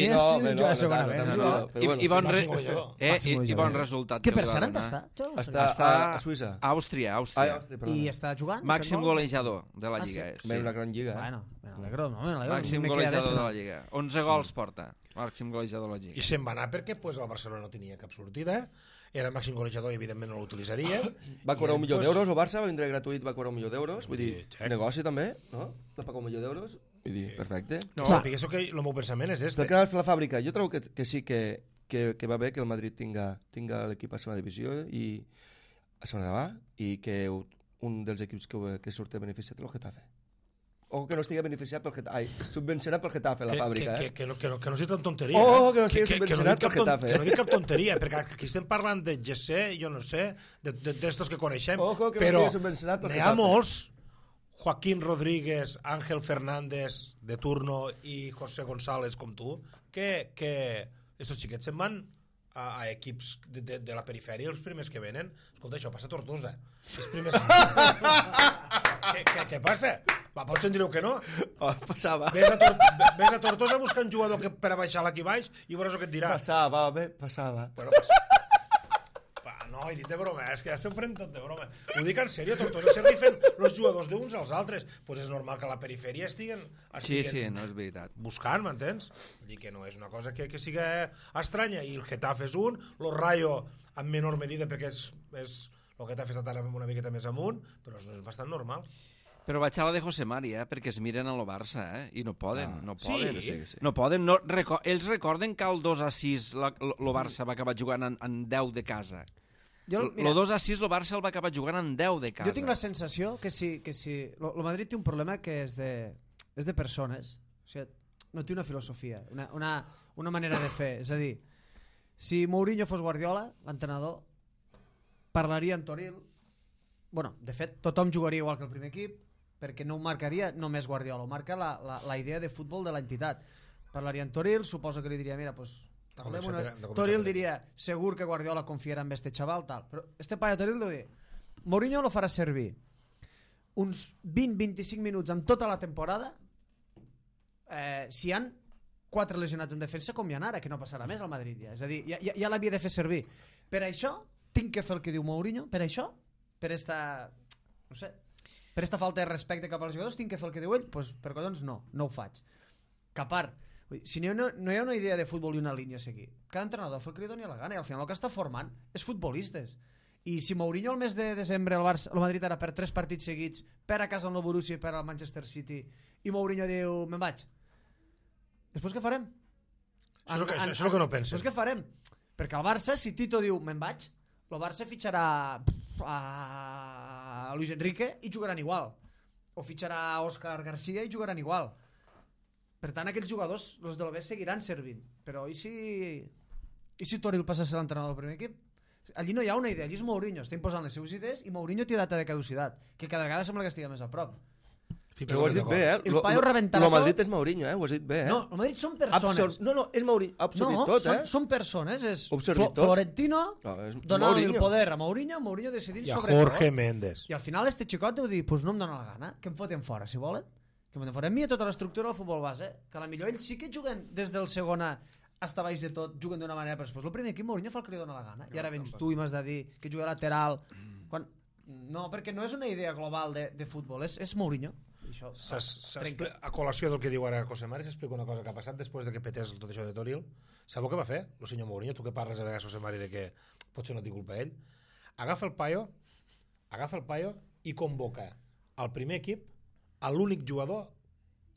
29 anys. I bon resultat. Que per cert està? Està a Suïssa. A Àustria. I està jugant? Màxim golejador de la Lliga. Una gran lliga. Bueno, me alegro. Màxim golejador de la Lliga. 11 gols porta. Màxim golejador de la Lliga. I se'n va anar perquè el Barcelona no tenia cap sortida, era màxim golejador i evidentment no l'utilitzaria. Va cobrar $1 milió, el Barça va vindre gratuït, va cobrar $1 milió, vull dir, negoci també, no? Va pagar $1 milió, vull dir, perfecte. No, perquè això que el meu pensament és este. Pel que anava a fer la fàbrica, jo trobo que sí que va bé que el Madrid tinga l'equip a segona divisió i a segona de va, i que un dels equips que surt beneficiat és el Getafe. O que no estigui beneficiat subvencionat pel Getafe, la fàbrica. Que no sigui tan tonteria. Que no estigui subvencionat pel Getafe. Que no dic cap tonteria, perquè aquí estem parlant de Gessé, jo no sé, d'estos que coneixem, però n'hi ha molts, Joaquín Rodríguez, Ángel Fernández de turno i José González com tu, que estos xiquets se'n van a equips de la perifèria, els primers que venen. Escolta, això passa a Tortosa. Els primers... Què passa? Potser em direu que no. Passava. Ves a Tortosa a buscar un jugador per a baixar l'aquí baix i veuràs el que et dirà. Passava. Bueno, no, he dit de broma, és que ja s'ho pren tot de broma. Ho dic en sèrio, Tortosa se rifen els jugadors d'uns als altres. Doncs és normal que a la perifèria estiguen Sí, no és veritat. Buscant, m'entens? Vull dir que no és una cosa que siga estranya. I el Getafe és un, el Rayo en menor medida perquè és el Getafe està una miqueta més amunt, però és bastant normal. Però vaig a la de José Mari, perquè es miren a lo Barça, i no poden. Sí. No poden. Ells recorden que el 2-6 lo Barça va acabar jugant en 10 de casa. El 2-6 el Barça el va acabar jugant en 10 de casa. Jo tinc la sensació que si el Madrid té un problema que és de persones, o sigui, no té una filosofia, una manera de fer. És a dir, si Mourinho fos Guardiola, l'entrenador, parlaria en Toril. Bueno, de fet, tothom jugaria igual que el primer equip, perquè no ho marcaria només Guardiola, ho marca la idea de futbol de l'entitat. Parlaria en Toril, suposo que li diria, mira, doncs... Toril diria, segur que Guardiola confiarà en este xaval, tal. Però este paio Toril deu dir, Mourinho lo farà servir uns 20-25 minuts en tota la temporada, si hi han 4 lesionats en defensa, com hi ha ara, que no passarà més al Madrid ja. És a dir, ja l'havia de fer servir. Per això tinc que fer el que diu Mourinho, per això, per esta falta de respecte cap als jugadors, tinc que fer el que diu ell, doncs per collons no ho faig. Que a part, si no hi ha una idea de futbol i una línia a seguir, cada entrenador fa el que li doni la gana i al final el que està formant és futbolistes. I si Mourinho al mes de desembre el Madrid ara per 3 partits seguits, per a casa el nou Borussia i per al Manchester City, i Mourinho diu, me'n vaig, després què farem? Això és el que no pensen. Després què farem? Perquè el Barça, si Tito diu me'n vaig, el Barça fitxarà a Luis Enrique i jugaran igual, o fitxarà a Òscar García i jugaran igual. Per tant, aquells jugadors, els de l'OB, seguiran servint. Però i si Toril passa a ser l'entrenador del primer equip? Allí no hi ha una idea, allí és Mourinho, estem posant les seves idees i Mourinho té data de caducitat, que cada vegada sembla que estigui més a prop. Però ho has dit bé, El paio rebentarà tot. El Madrid és Mourinho, ho has dit bé, No, el Madrid són persones. No, és Mourinho, ha absorbit tot, són persones, és Florentino donant el poder a Mourinho decidint sobre tot. I a Jorge Méndez. I al final este xicot deu dir, pues no em dóna la gana, que em foten fora, si volen. Que em foten fora. A mi tota l'estructura del futbol base, que a la millor ells sí que juguen des del segona hasta baix de tot, juguen d'una manera, però després el primer equip Mourinho fa el que li dóna la gana. I ara vens tu i m'has de dir que juga lateral. No, perquè no és una idea global de futbol, és Mourinho. A col·lació del que diu ara José Mari, s'explica una cosa que ha passat després de que petés tot això de Toril. Sabeu què va fer el senyor Mourinho? Tu que parles a vegades, José Mari, de que potser no té culpa ell. Agafa el paio i convoca al primer equip a l'únic jugador que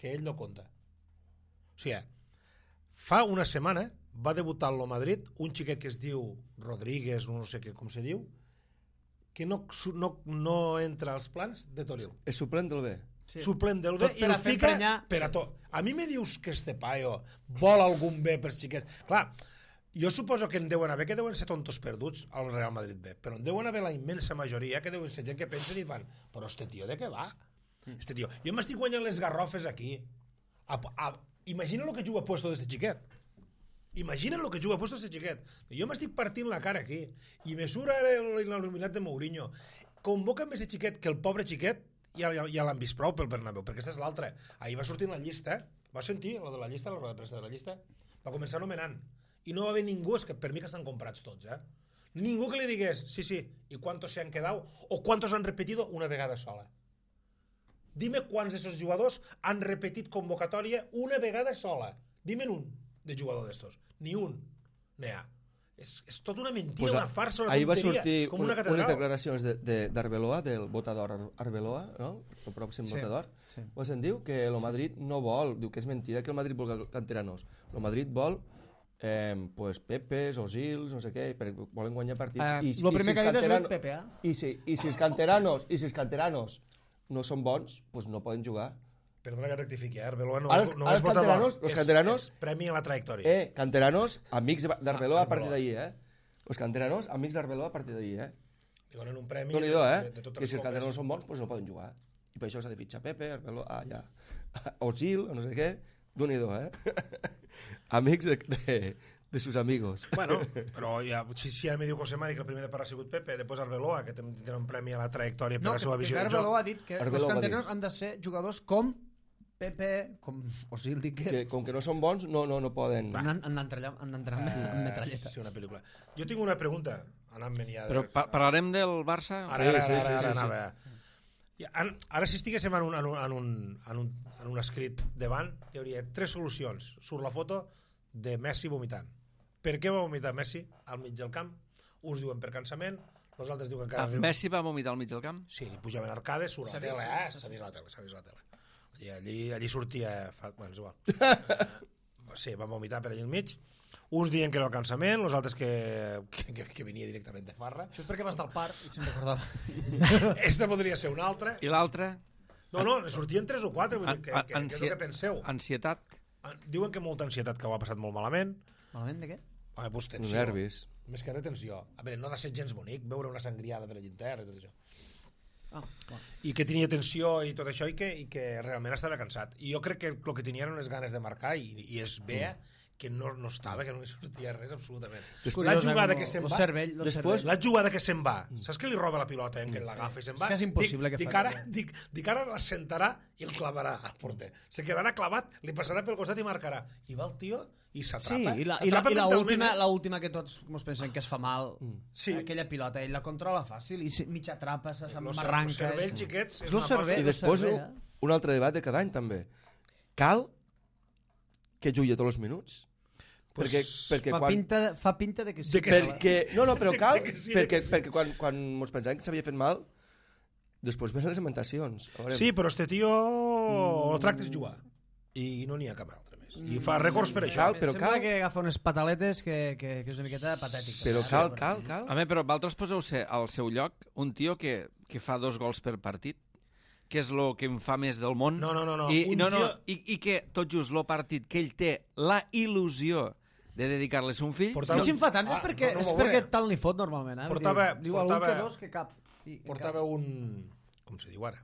que ell no compta. O sigui, fa una setmana va debutar al Madrid un xiquet que es diu Rodríguez, no sé com se diu, que no entra als plans de Toril. És suplent del B. Sí. Suplent del B Tot i per el a fer fica emprenyar. per a tot. A mi me dius que este paio vol algun B per xiquets. Clar, jo suposo que en deuen haver, que deuen ser tontos perduts al Real Madrid B, però en deuen haver la immensa majoria que deuen ser gent que pensen i fan, però este tio de què va? Este tio, jo m'estic guanyant les garrofes aquí. Imagina el que juga puesto d'este xiquet. Imagina el que juga puesto d'este xiquet. Jo m'estic partint la cara aquí. I me surt l'il·luminat de Mourinho. Convoca amb aquest xiquet, que el pobre xiquet ja l'han vist prou pel Bernabéu, perquè aquesta és l'altra. Ahir va sortir la llista, va sentir lo de la llista, la roda de premsa de la llista, va començar anomenant. I no va haver ningú, és que per mi que estan comprats tots, ningú que li digués, sí, i quantos se han quedado, o quantos han repetido una vegada sola. Dime quants d'aquests jugadors han repetit convocatòria una vegada sola. Dime un de jugador d'estos. Ni un. N'hi ha. És tot una mentira, una farsa, una ahir va tonteria, sortir com una unes catedral. declaracions d'Arbeloa, del votador Arbeloa, no? El pròxim votador. Sí. Pues en diu que el Madrid no vol, diu que és mentida que el Madrid vol canteranos. El Madrid vol pues Pepes, Osils, no sé què, perquè volen guanyar partits. Lo primer que ha dit és el PPA. I si els canteranos no són bons, pues no poden jugar. Perdona que rectifiqui, Arbeloa no Ara és votador, los canteranos, és premi a la trajectòria. Canteranos, amics d'Arbeloa a partir Arbeloa. d'ahir, Los canteranos, amics d'Arbeloa a partir d'ahir, Li donen un premi Déu-n'hi-do, de totes que les si els copes. canteranos són bons, pues no poden jugar. I per això s'ha de fitxar Pepe, Arbeloa, Osil, no sé què. Déu-n'hi-do, Amics de sus amigos. Bueno, però ja, si ara me diu José Mari que el primer de parlar ha sigut Pepe, després Arbeloa, que tenen un premi a la trajectòria per la seva visió de Arbeloa joc. ha dit que Arbeloa els va cantereros han de ser jugadors com Pepe, com Osil, dic Que com que no són bons, no poden... han d'entrar amb metralleta. Sí, una pel·lícula. Jo tinc una pregunta, anant-me'n ja... Però parlarem del Barça? Ara anava. Ara si estiguéssim en un escrit davant, hi hauria 3 solucions. Surt la foto de Messi vomitant. Per què va vomitar Messi al mig del camp? Uns diuen per cansament, els altres diuen que... Messi va vomitar al mig del camp? Sí, li pujaven arcades, surt a la tele, s'ha vist la tele. I allí sortia... Bueno, és igual. Sí, va vomitar per allà al mig. Uns diuen que era el cansament, els altres que venia directament de farra. Això és perquè va estar al parc i se'n recordava. Esta podria ser una altra. I l'altra? No, sortien 3 o 4, vull dir que és el que penseu. Ansietat? Diuen que molta ansietat, que ho ha passat molt malament. Malament de què? Home, doncs tensió. Nervis. Més que retenció. A veure, no ha de ser gens bonic veure una sangriada per allà interna i tot això. I que tenia tensió i tot això i que realment estava cansat. I jo crec que el que tenia eren unes ganes de marcar i es veia que no estava, que no li sortia res absolutament. La jugada que se'n va... La jugada que se'n va. Saps que li roba la pilota que l'agafa i se'n va? És que és impossible que faci. Dic ara la sentarà i el clavarà al porter. Se quedarà clavat, li passarà pel costat i marcarà. I va el tio i s'atrapa. Sí, i l'última que tots ens pensem que es fa mal, aquella pilota, ell la controla fàcil i mig atrapa, s'emmarranca. El cervell, xiquets, és una cosa... I després un altre debat de cada any també. Cal que jugui a tots els minuts? Perquè fa pinta de que sí. Però cal, perquè quan ens pensàvem que s'havia fet mal, després venen les lamentacions. Sí, però este tio el tractes jugar i no n'hi ha cap altre més. I fa rècords per això. Sembla que agafa unes pataletes que és una miqueta patètic. Però cal. A més, però vosaltres poseu al seu lloc un tio que fa 2 gols per partit, que és el que em fa més del món. No. I que tot just el partit que ell té la il·lusió de dedicar-les un fill... I si en fa tants és perquè tal ni fot normalment. Portava un... Com se diu ara?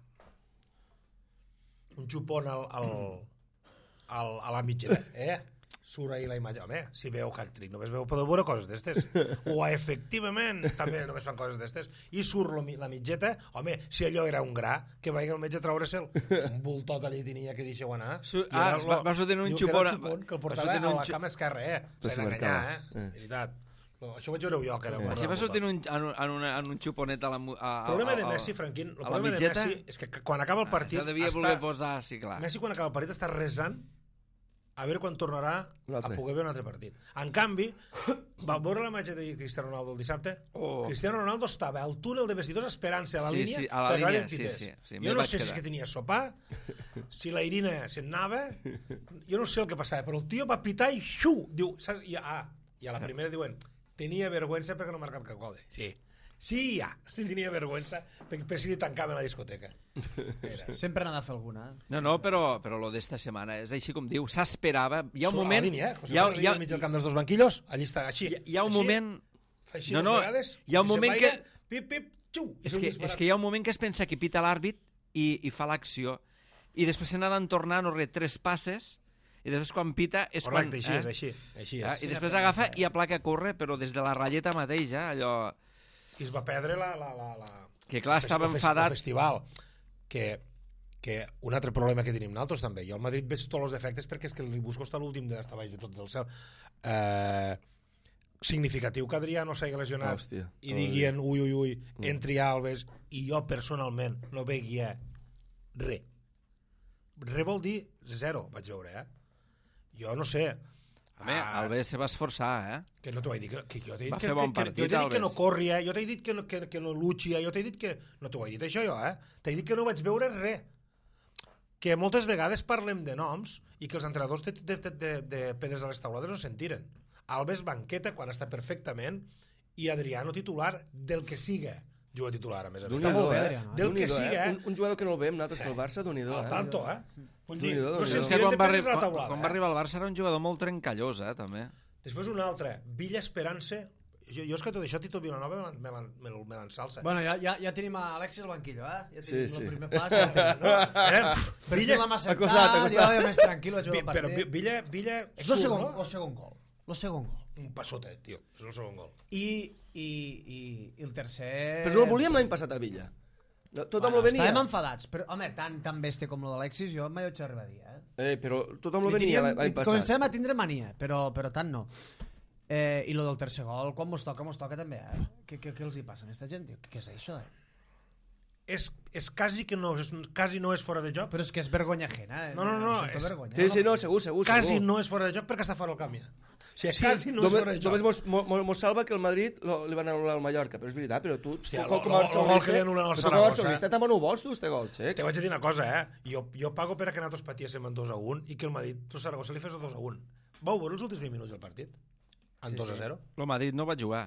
Un xupon a la mitjera, Surt ahir la imatge. Home, si veu hat-trick, només podeu veure coses d'estes. O efectivament, també només fan coses d'estes. I surt la mitgeta. Home, si allò era un gra, que vagi el metge a treure-se'l. Un bultot allà tenia que deixeu anar. Va sortir un xupon. Que el portava a la cama esquerra, sense enganyar, veritat. Això vaig veure jo, que era... Així va sortir en un xuponet a la... El problema de Messi, Franquín, el problema de Messi és que quan acaba el partit... Devia voler posar, sí, clar. Messi quan acaba el partit està resant a veure quan tornarà a poder veure un altre partit. En canvi, va veure la imatge de Cristiano Ronaldo el dissabte? Cristiano Ronaldo estava al túnel de vestidors esperant-se a la línia a la per línia, sí. Jo no sé si és que tenia sopar, si la Irina se'n anava, jo no sé el que passava, però el tio va pitar i xiu! Diu, saps? I a la primera diuen, tenia vergüenza perquè no ha marcat cap gol. Sí, tenia vergüenza per si li tancaven la discoteca. Sempre n'ha de fer alguna. No, però lo d'esta setmana és així com diu, s'esperava. Hi ha un moment... José Manuel al mig del camp dels dos banquillos, allí està, així. Hi ha un moment... Així vegades, hi ha un moment que... Pip, xiu! És que hi ha un moment que es pensa que pita l'àrbit i fa l'acció, i després se n'han tornant o 3 passes, i després quan pita és quan... Correcte, així és. I després agafa i aplaca a córrer, però des de la ratlleta mateix, allò... I es va perdre que clar, estava enfadat. El festival, que un altre problema que tenim nosaltres també. Jo al Madrid veig tots els defectes perquè és que el Busco està l'últim d'estar baix de tot el cel. Significatiu que Adrià no s'hagi lesionat i diguien ui, entri Alves, i jo personalment no veia res. Res vol dir 0, vaig veure, Jo no sé. Home, Alves se va esforçar, Que no t'ho vaig dir, que jo t'he dit va fer bon partit, jo t'he dit que no corria, jo t'he dit que no luchia, jo t'he dit que... No t'ho vaig dir això jo, T'he dit que no vaig veure res. Que moltes vegades parlem de noms i que els entrenadors de pedres a les taulades no se'n tiren. Alves banqueta quan està perfectament i Adriano titular del que siga. Juga titular, a més. Està molt bé, Adriano. Del que siga. Un jugador que no el veiem nosaltres pel Barça, Déu-n'hi-do. Al tanto, Vull dir, no sé, quan va arribar al Barça era un jugador molt trencallós, també. Després un altre, Villa Esperança. Jo és que tot això Tito Vilanova me l'ensalsa. Bueno, ja tenim a Alexis al banquillo, Ja tenim el primer pas. Villa l'ha assentat, ja més tranquil a jugar el partit. Però Villa... És el segon gol. El segon gol. Un passote, tio. És el segon gol. I el tercer... Però no el volíem l'any passat a Villa. Tothom lo venia. Estàvem enfadats, però, home, tan bèstia com lo d'Alexis, jo mai ho vaig arribar a dir, Però tothom lo venia l'any passat. Comencem a tindre mania, però tant no. I lo del tercer gol, quan mos toca també, Què els hi passa a aquesta gent? Què és això, És quasi que no és fora de joc. Però és que és vergonya ajena, No. Sí, no, segur. Quasi no és fora de joc perquè està fora el camp, O sigui, quasi no és fora de joc. Només mos salva que el Madrid li van anul·lar al Mallorca, però és veritat, però tu... Hòstia, el gol que li anulen al Saragossa... També no ho vols, tu, este gol, xec? Te vaig dir una cosa, Jo pago per a que nosaltres patíssim en 2-1 i que el Madrid, el Saragossa, li fes el 2-1. Vau veure els últims 20 minuts del partit? En 2-0? El Madrid no va jugar,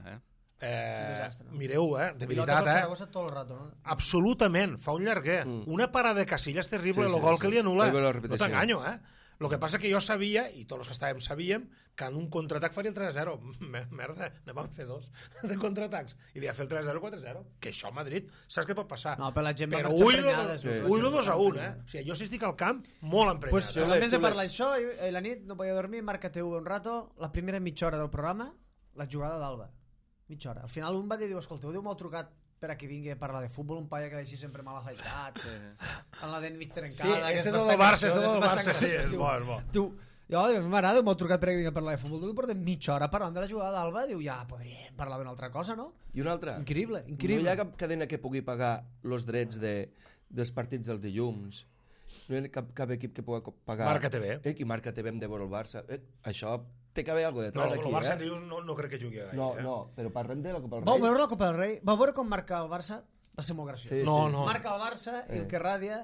Mireu, de veritat, tot el rato, no? Absolutament, fa un llarguer. Una parada de Casillas terrible, el gol que li anul·la. No t'enganyo, Lo que passa que jo sabia, i tots els que estàvem sabíem, que en un contraatac faria el 3-0. Merda, ne van fer 2 de contraatacs. I li va fer el 3-0 4-0. Que això a Madrid, saps què pot passar? No, però la gent va però marxar prenyades. Ull lo 2-1, O sigui, jo si estic al camp, molt emprenyat. Pues, a més de parlar d'això, la nit no podia dormir, Marca TV un rato, la primera mitja hora del programa, la jugada d'Alba. Mitja hora. Al final un va dir, escolta, m'heu trucat per a que vingui a parlar de futbol, un paia que així sempre mal afaitat, en la dent mig trencada. Sí, és del Barça, sí, és bo. Jo, m'agrada, m'heu trucat per a que vingui a parlar de futbol, tu portem mitja hora parlant de la jugada d'Alba, diu, ja podríem parlar d'una altra cosa, no? I una altra. Increïble. No hi ha cap cadena que pugui pagar els drets dels partits dels dilluns. No hi ha cap equip que pugui pagar... Marca TV. I Marca TV hem de veure el Barça. Això té que haver alguna cosa detrás aquí, el Barça dilluns no crec que jugui gaire. No, però parlem de la Copa del Rei. Vau veure la Copa del Rei? Vau veure com marca el Barça? Va ser molt graciós. Sí. Marca el Barça i el que radia...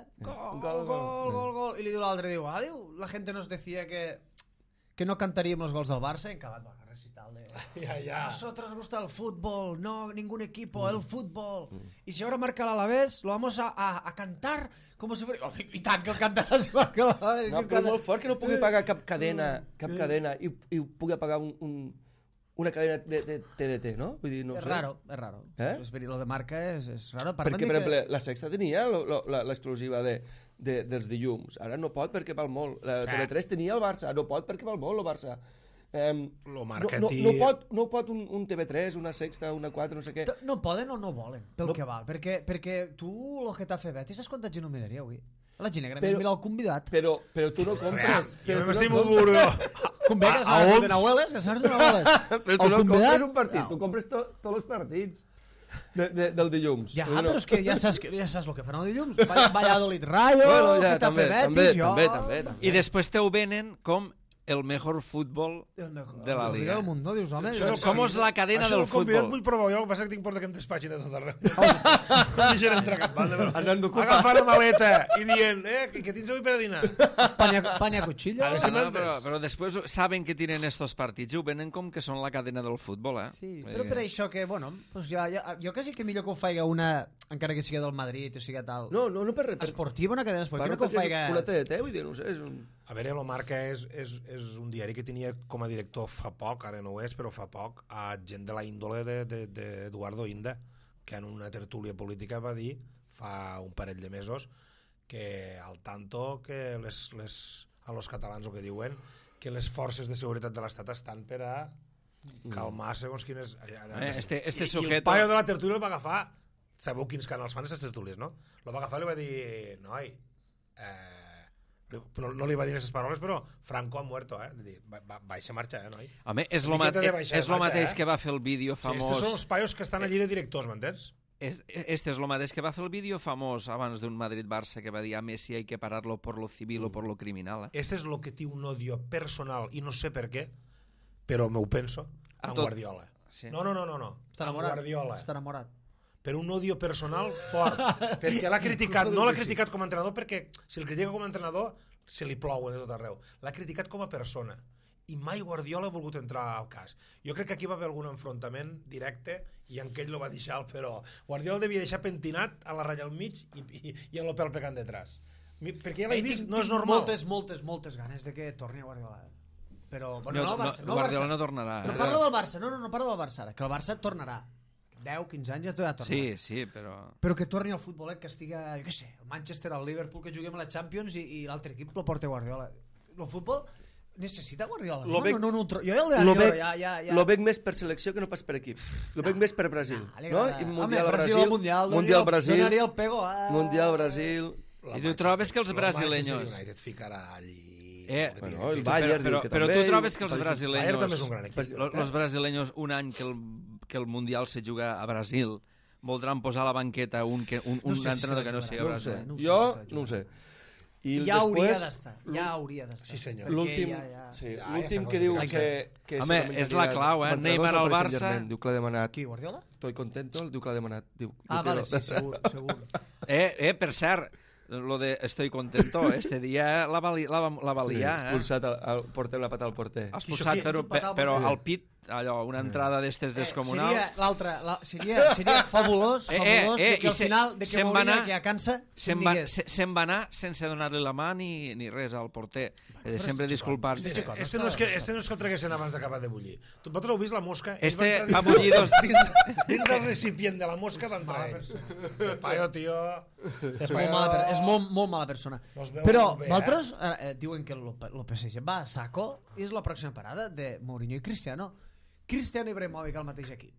Gol. I li diu l'altre, diu, la gente nos decía que no cantaríem los gols del Barça, i en acabat va recitar el de... Ja. Nosotros gusta el fútbol, no ningún equipo, el fútbol. Y si ahora marca el Alavés, lo vamos a cantar como si fuera... I tant que el cantarà si marca l'Alavés. No, però molt fort que no pugui pagar cap cadena i pugui pagar una cadena de TDT, no? Vull dir, no és sé. raro. Lo de marca és raro. Perquè, per exemple, la Sexta tenia l'exclusiva dels dilluns. Ara no pot perquè val molt. La TV3 tenia el Barça. No pot perquè val molt el Barça. No pot un TV3, una Sexta, una 4, no sé què. No poden o no volen, pel que val. Perquè tu, el Getafe Betis, saps quanta gent ho miraria avui? La gent negra més mira el convidat. Però tu no compres. Jo m'estimo burro. Convidat, que s'ha de Nahueles, Però tu no compres un partit, tu compres tots els partits del dilluns. Ja, però és que ja saps el que fan el dilluns. Valladolid Rayo, Getafe Betis, jo... També. I després te ho venen com el mejor fútbol de la Liga. del mundo, dius, home... Somos la cadena del convidat fútbol. vull provar jo, el que passa que tinc por que em despatxin de tot arreu. Un gent entra cap banda, però agafant la maleta i dient, què tens avui per a dinar? Panya cuchillo. A ver si Però després saben que tienen estos partits i ho venen com que són la cadena del futbol, Sí, però per això que, bueno, pues jo quasi que millor que ho faiga una, encara que sigui del Madrid o sigui tal... No per res. Esportiva, una cadena esportiva, que ho perquè faiga... és una TDT, vull dir, no sé, és un... A veure, la Marca és un diari que tenia com a director fa poc, ara no ho és, però fa poc, a gent de la índole d'Eduardo Inda, que en una tertúlia política va dir, fa un parell de mesos, que al tanto que a los catalans el que diuen, que les forces de seguretat de l'Estat estan per a calmar segons quines... Este I el sujeto... paio de la tertúlia el va agafar, sabeu quins canals fan aquestes tertúlies, no? El va agafar i li va dir, noi, no li va dir aquestes paraules, però Franco ha muerto, baixa marxa, noi. Home, és lo mateix que va fer el vídeo famós... Estos són els paios que estan allí de directors, m'entens? Este és lo mateix que va fer el vídeo famós abans d'un Madrid-Barça que va dir a Messi hay que pararlo por lo civil o por lo criminal. Este és lo que té un odio personal, i no sé per què, però m'ho penso, en Guardiola. Sí. No. Està En Guardiola. Està enamorat. Per un odio personal fort, perquè l'ha criticat, no l'ha criticat com a entrenador, perquè si el critica com a entrenador se li plouen de tot arreu. L'ha criticat com a persona i mai Guardiola ha volgut entrar al cas. Jo crec que aquí va haver algun enfrontament directe i en què ell lo va deixar, però Guardiola el devia deixar pentinat a la ratlla al mig i a l'Opel pecant detrás. Perquè ja l'he vist, no és normal. Moltes ganes de que torni a Guardiola. Però, bueno, no el Barça. Guardiola no tornarà. No parlo del Barça, no parlo del Barça ara, que el Barça tornarà. 10-15 anys ja tornarà. Sí, però... Però que torni al futbol, que estigui, jo què sé, el Manchester, el Liverpool, que juguem a la Champions i l'altre equip lo porta Guardiola. El futbol necessita Guardiola. Lo veig més per selecció que no pas per equip. Lo veig més per Brasil. No? I Mundial a Brasil. Mundial Brasil. Donaria el pego. Mundial Brasil. I tu trobes que els brasileños... El United ficarà allí... Bueno, el Bayern diu que també... Però tu trobes que els brasileños... Bayern també és un gran equip. Los brasileños, un any que el Mundial se juga a Brasil, voldran posar a la banqueta un entrenador que no sigui a Brasil. Jo no ho sé. I ja després, hauria d'estar. Sí, senyor. L'últim que diu que... Home, és la clau, Neymar al Barça... Diu que l'ha demanat... Qui, Guardiola? Estoy contento, diu que l'ha demanat. Vale, sí, segur. Per cert, lo de estoy contento, este dia la va liar. Expulsat al porter, la pata al porter. Expulsat, però al pit, allò, una entrada d'estes descomunals. Seria fabulós que al final de que Mourinho que ja cansa se'n va anar sense donar-li la mà ni res al porter. Sempre disculpar-se. Este no és que el traguessin abans d'acabar de bullir. Vosaltres heu vist la mosca? Este va bullir dins el recipient de la mosca va entrar ell. Paio, tio... És molt mala persona. Però vosaltres diuen que el PSG va a saco i és la pròxima parada de Mourinho i Cristiano. Cristiano i Ibrahimovic al mateix equip.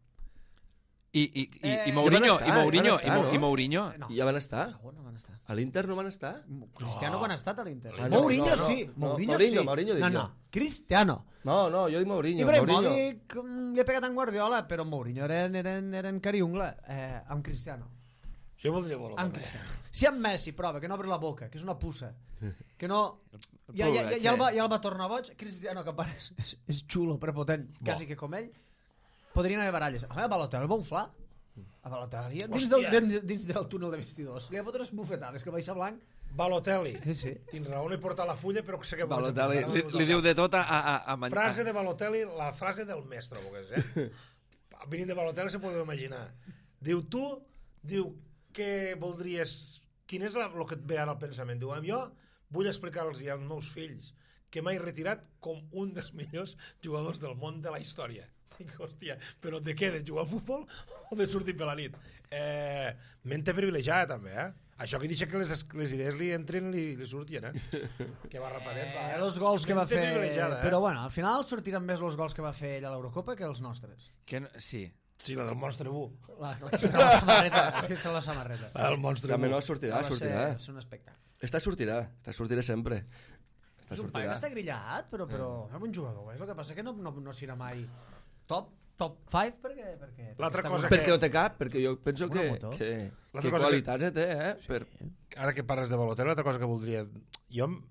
I Mourinho? Ja van estar. No van estar. A l'Inter no van estar? Cristiano quan ha estat a l'Inter? Mourinho sí. Mourinho dic jo. No, Cristiano. No, jo dic Mourinho. Ibrahimovic li ha pegat en Guardiola, però Mourinho eren cariungla amb Cristiano. Jo voldria veure també. Si amb Messi prova que no obre la boca, que és una puça, que no... Ja el va tornar boig, Cristiano, que és xulo, prepotent, quasi que com ell, podrien haver baralles. A Balotelli el va inflar. A Balotelli, dins del túnel de vestidors. Li ha fotut unes bufetades, que va deixar blanc. Balotelli. Sí. Tens raó, no he portat la fulla, però sé que... Balotelli li diu de tot a menjar. Frase de Balotelli, la frase del mestre, venint de Balotelli se podeu imaginar. Diu, què voldries... Quin és el que et ve ara al pensament? Diu, jo vull explicar-los als meus fills que m'he retirat com un dels millors jugadors del món de la història. Dic, hòstia, però de què? De jugar a futbol o de sortir per la nit? Mente privilegiada, també, Això que deixa que les idees li entren i li surtien, Que va rapadet, va. Els gols que va fer... Però bueno, al final sortiran més els gols que va fer ell a l'Eurocopa que els nostres. Sí. Sí, la del Monstre 1. La que està a la samarreta. La del Monstre 1. La menor sortirà. És un espectacle. Esta sortirà sempre. És un paio que està grillat, però és un jugador. El que passa que no serà mai top 5 perquè l'altra cosa perquè no té cap, perquè jo penso que qualitats té, Ara que parles de Balotelli, l'altra cosa que voldria... Jo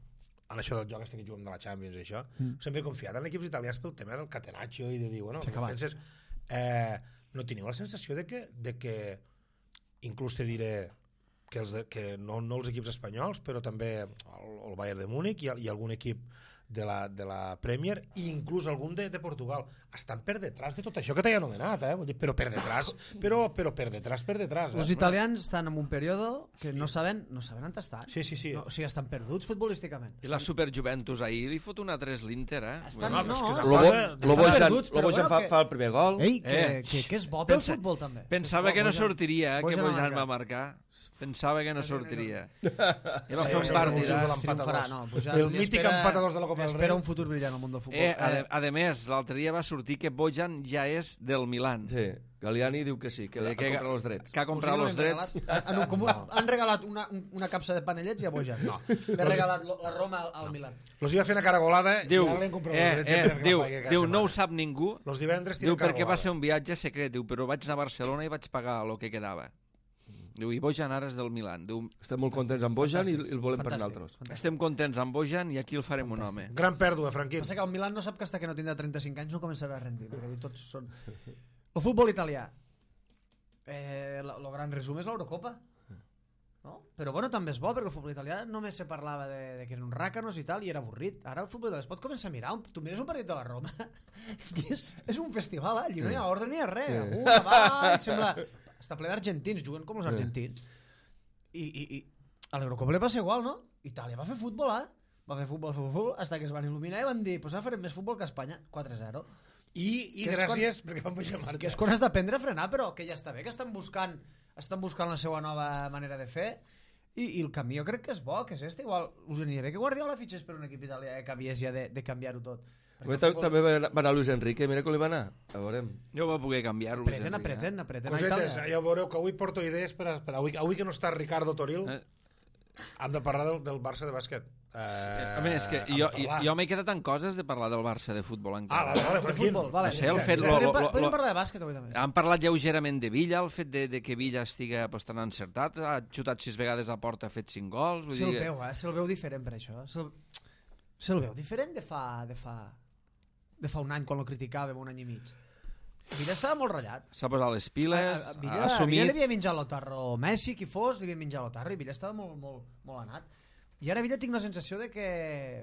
en això del joc que juguem de la Champions i això, sempre he confiat en equips italians pel tema del catenaccio i de dir, bueno, defenses, no teniu la sensació de que inclús te diré que no els equips espanyols, però també el Bayern de Múnich i algun equip de la Premier i inclús algun de Portugal estan per detrás de tot això que t'he anomenat, però per detrás, però per detrás. Els italians estan en un període que no saben on estan. Sí. No, o sigui, estan perduts futbolísticament. I la Super Juventus ahir li fot una 3 l'Inter, Estan, Lo Bojan fa el primer gol. Ei, que és bo pel futbol també. Pensava que no sortiria, que Bojan va marcar. Pensava que no sortiria. I va fer un partit. El mític empatador de la Copa del Rei. Espera un futur brillant al món del futbol. A més, l'altre dia va sortir que Bojan ja és del Milan. Sí, Galliani diu que sí, que ha comprat els drets. Que ha comprat els drets. Han regalat una capsa de panellets i a Bojan. No. L'ha regalat la Roma al Milan. Los iba a fer una caragolada i ara l'hem comprat els drets. Diu, no ho sap ningú. Los divendres diu, perquè va ser un viatge secret. Diu, però vaig anar a Barcelona i vaig pagar el que quedava. Diu, i Bojan ara és del Milan. Diu, estem molt contents amb Bojan i el volem per nosaltres. Estem contents amb Bojan i aquí el farem un home. Gran pèrdua, Franquín. Passa que el Milan no sap que hasta que no tindrà 35 anys no començarà a rendir, perquè tots són... El futbol italià, el gran resum és l'Eurocopa. No? Però bueno, també és bo, perquè el futbol italià només se parlava de que eren uns ràcanos i tal, i era avorrit. Ara el futbol italià es pot començar a mirar. Tu mires un partit de la Roma, és un festival, allí no hi ha ordre ni res. Sembla... Està ple d'argentins, juguen com els argentins. I a l'Eurocopa li passa igual, no? Itàlia va fer futbol, Va fer futbol, fins que es van il·luminar i van dir, pues ara farem més futbol que Espanya, 4-0. I gràcies, perquè van baixar marxa. Que és quan has d'aprendre a frenar, però que ja està bé, que estan buscant la seva nova manera de fer, i el camí jo crec que és bo, que és este. Igual us aniria bé que Guardiola fitxés per un equip italià que havies ja de canviar-ho tot. També va anar Luis Enrique, mira com li va anar. A veurem. Jo va poder canviar-lo. Apreten. Cosetes, ja veureu que avui porto idees per avui que no està Ricardo Toril, han de parlar del Barça de bàsquet. A més, que jo m'he quedat en coses de parlar del Barça de futbol encara. De futbol, vale. No sé, el fet... Podem parlar de bàsquet avui també. Han parlat lleugerament de Villa, el fet de que Villa estigui tan encertat, ha xutat 6 vegades a porta, ha fet 5 gols... Se'l veu diferent per això. Se'l veu diferent de fa un any, quan el criticàvem, un any i mig. Villa estava molt ratllat. S'ha posat les piles, ha assumit... Villa li havia menjat l'Otarro Messi, qui fos, li havia menjat l'Otarro, i Villa estava molt anat. I ara Villa tinc la sensació de que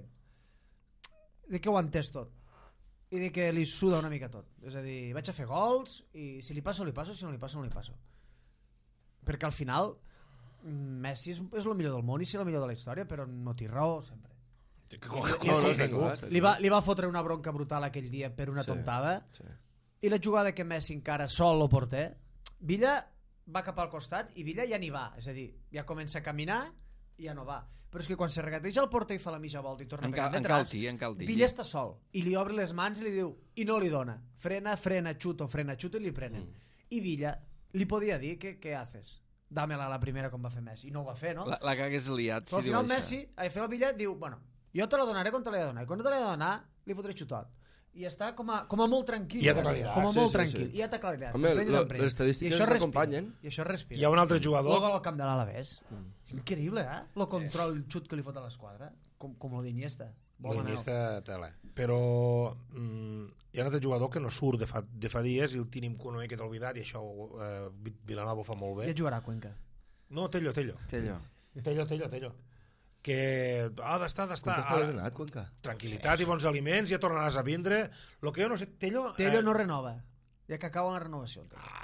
ho ha entès tot. I de que li suda una mica tot. És a dir, vaig a fer gols, i si li passo, li passo, si no li passo, no li passo. Perquè al final Messi és el millor del món i és el millor de la història, però no té raó sempre. Li va fotre una bronca brutal aquell dia per una tontada, i la jugada que Messi encara sol el porter, Villa va cap al costat i Villa ja n'hi va, és a dir, ja comença a caminar i ja no va, però és que quan se regateja el porter i fa la mitja volta i torna a pegar detrás, Villa està sol i li obre les mans i li diu, i no li dona, frena, xuto i li prenen, i Villa li podia dir, què haces? Dàmela a la primera com va fer Messi, i no ho va fer, no? La que hagués liat, però al final Messi, a fer el Villa, diu, bueno, jo te la donaré quan te l'he de donar, i quan no te l'he de donar li fotré xutot. I està com a molt tranquil. I ja t'aclarirà. I ja t'aclarirà. Home, les estadístiques s'acompanyen. I això respira. Hi ha un altre jugador... El gol al camp de l'Alavés. Increïble, El control, el xut que li fot a l'esquadra. Com el d'Iniesta. L'Iniesta tela. Però hi ha un altre jugador que no surt de fa dies i el tenim una miqueta oblidat i això Vilanova ho fa molt bé. Ja jugarà a Cuenca. No, Tello. Que ha d'estar tranquil·litat i bons aliments, ja tornaràs a vindre. Lo que jo no sé, Tello no renova, ja que acaba la renovació.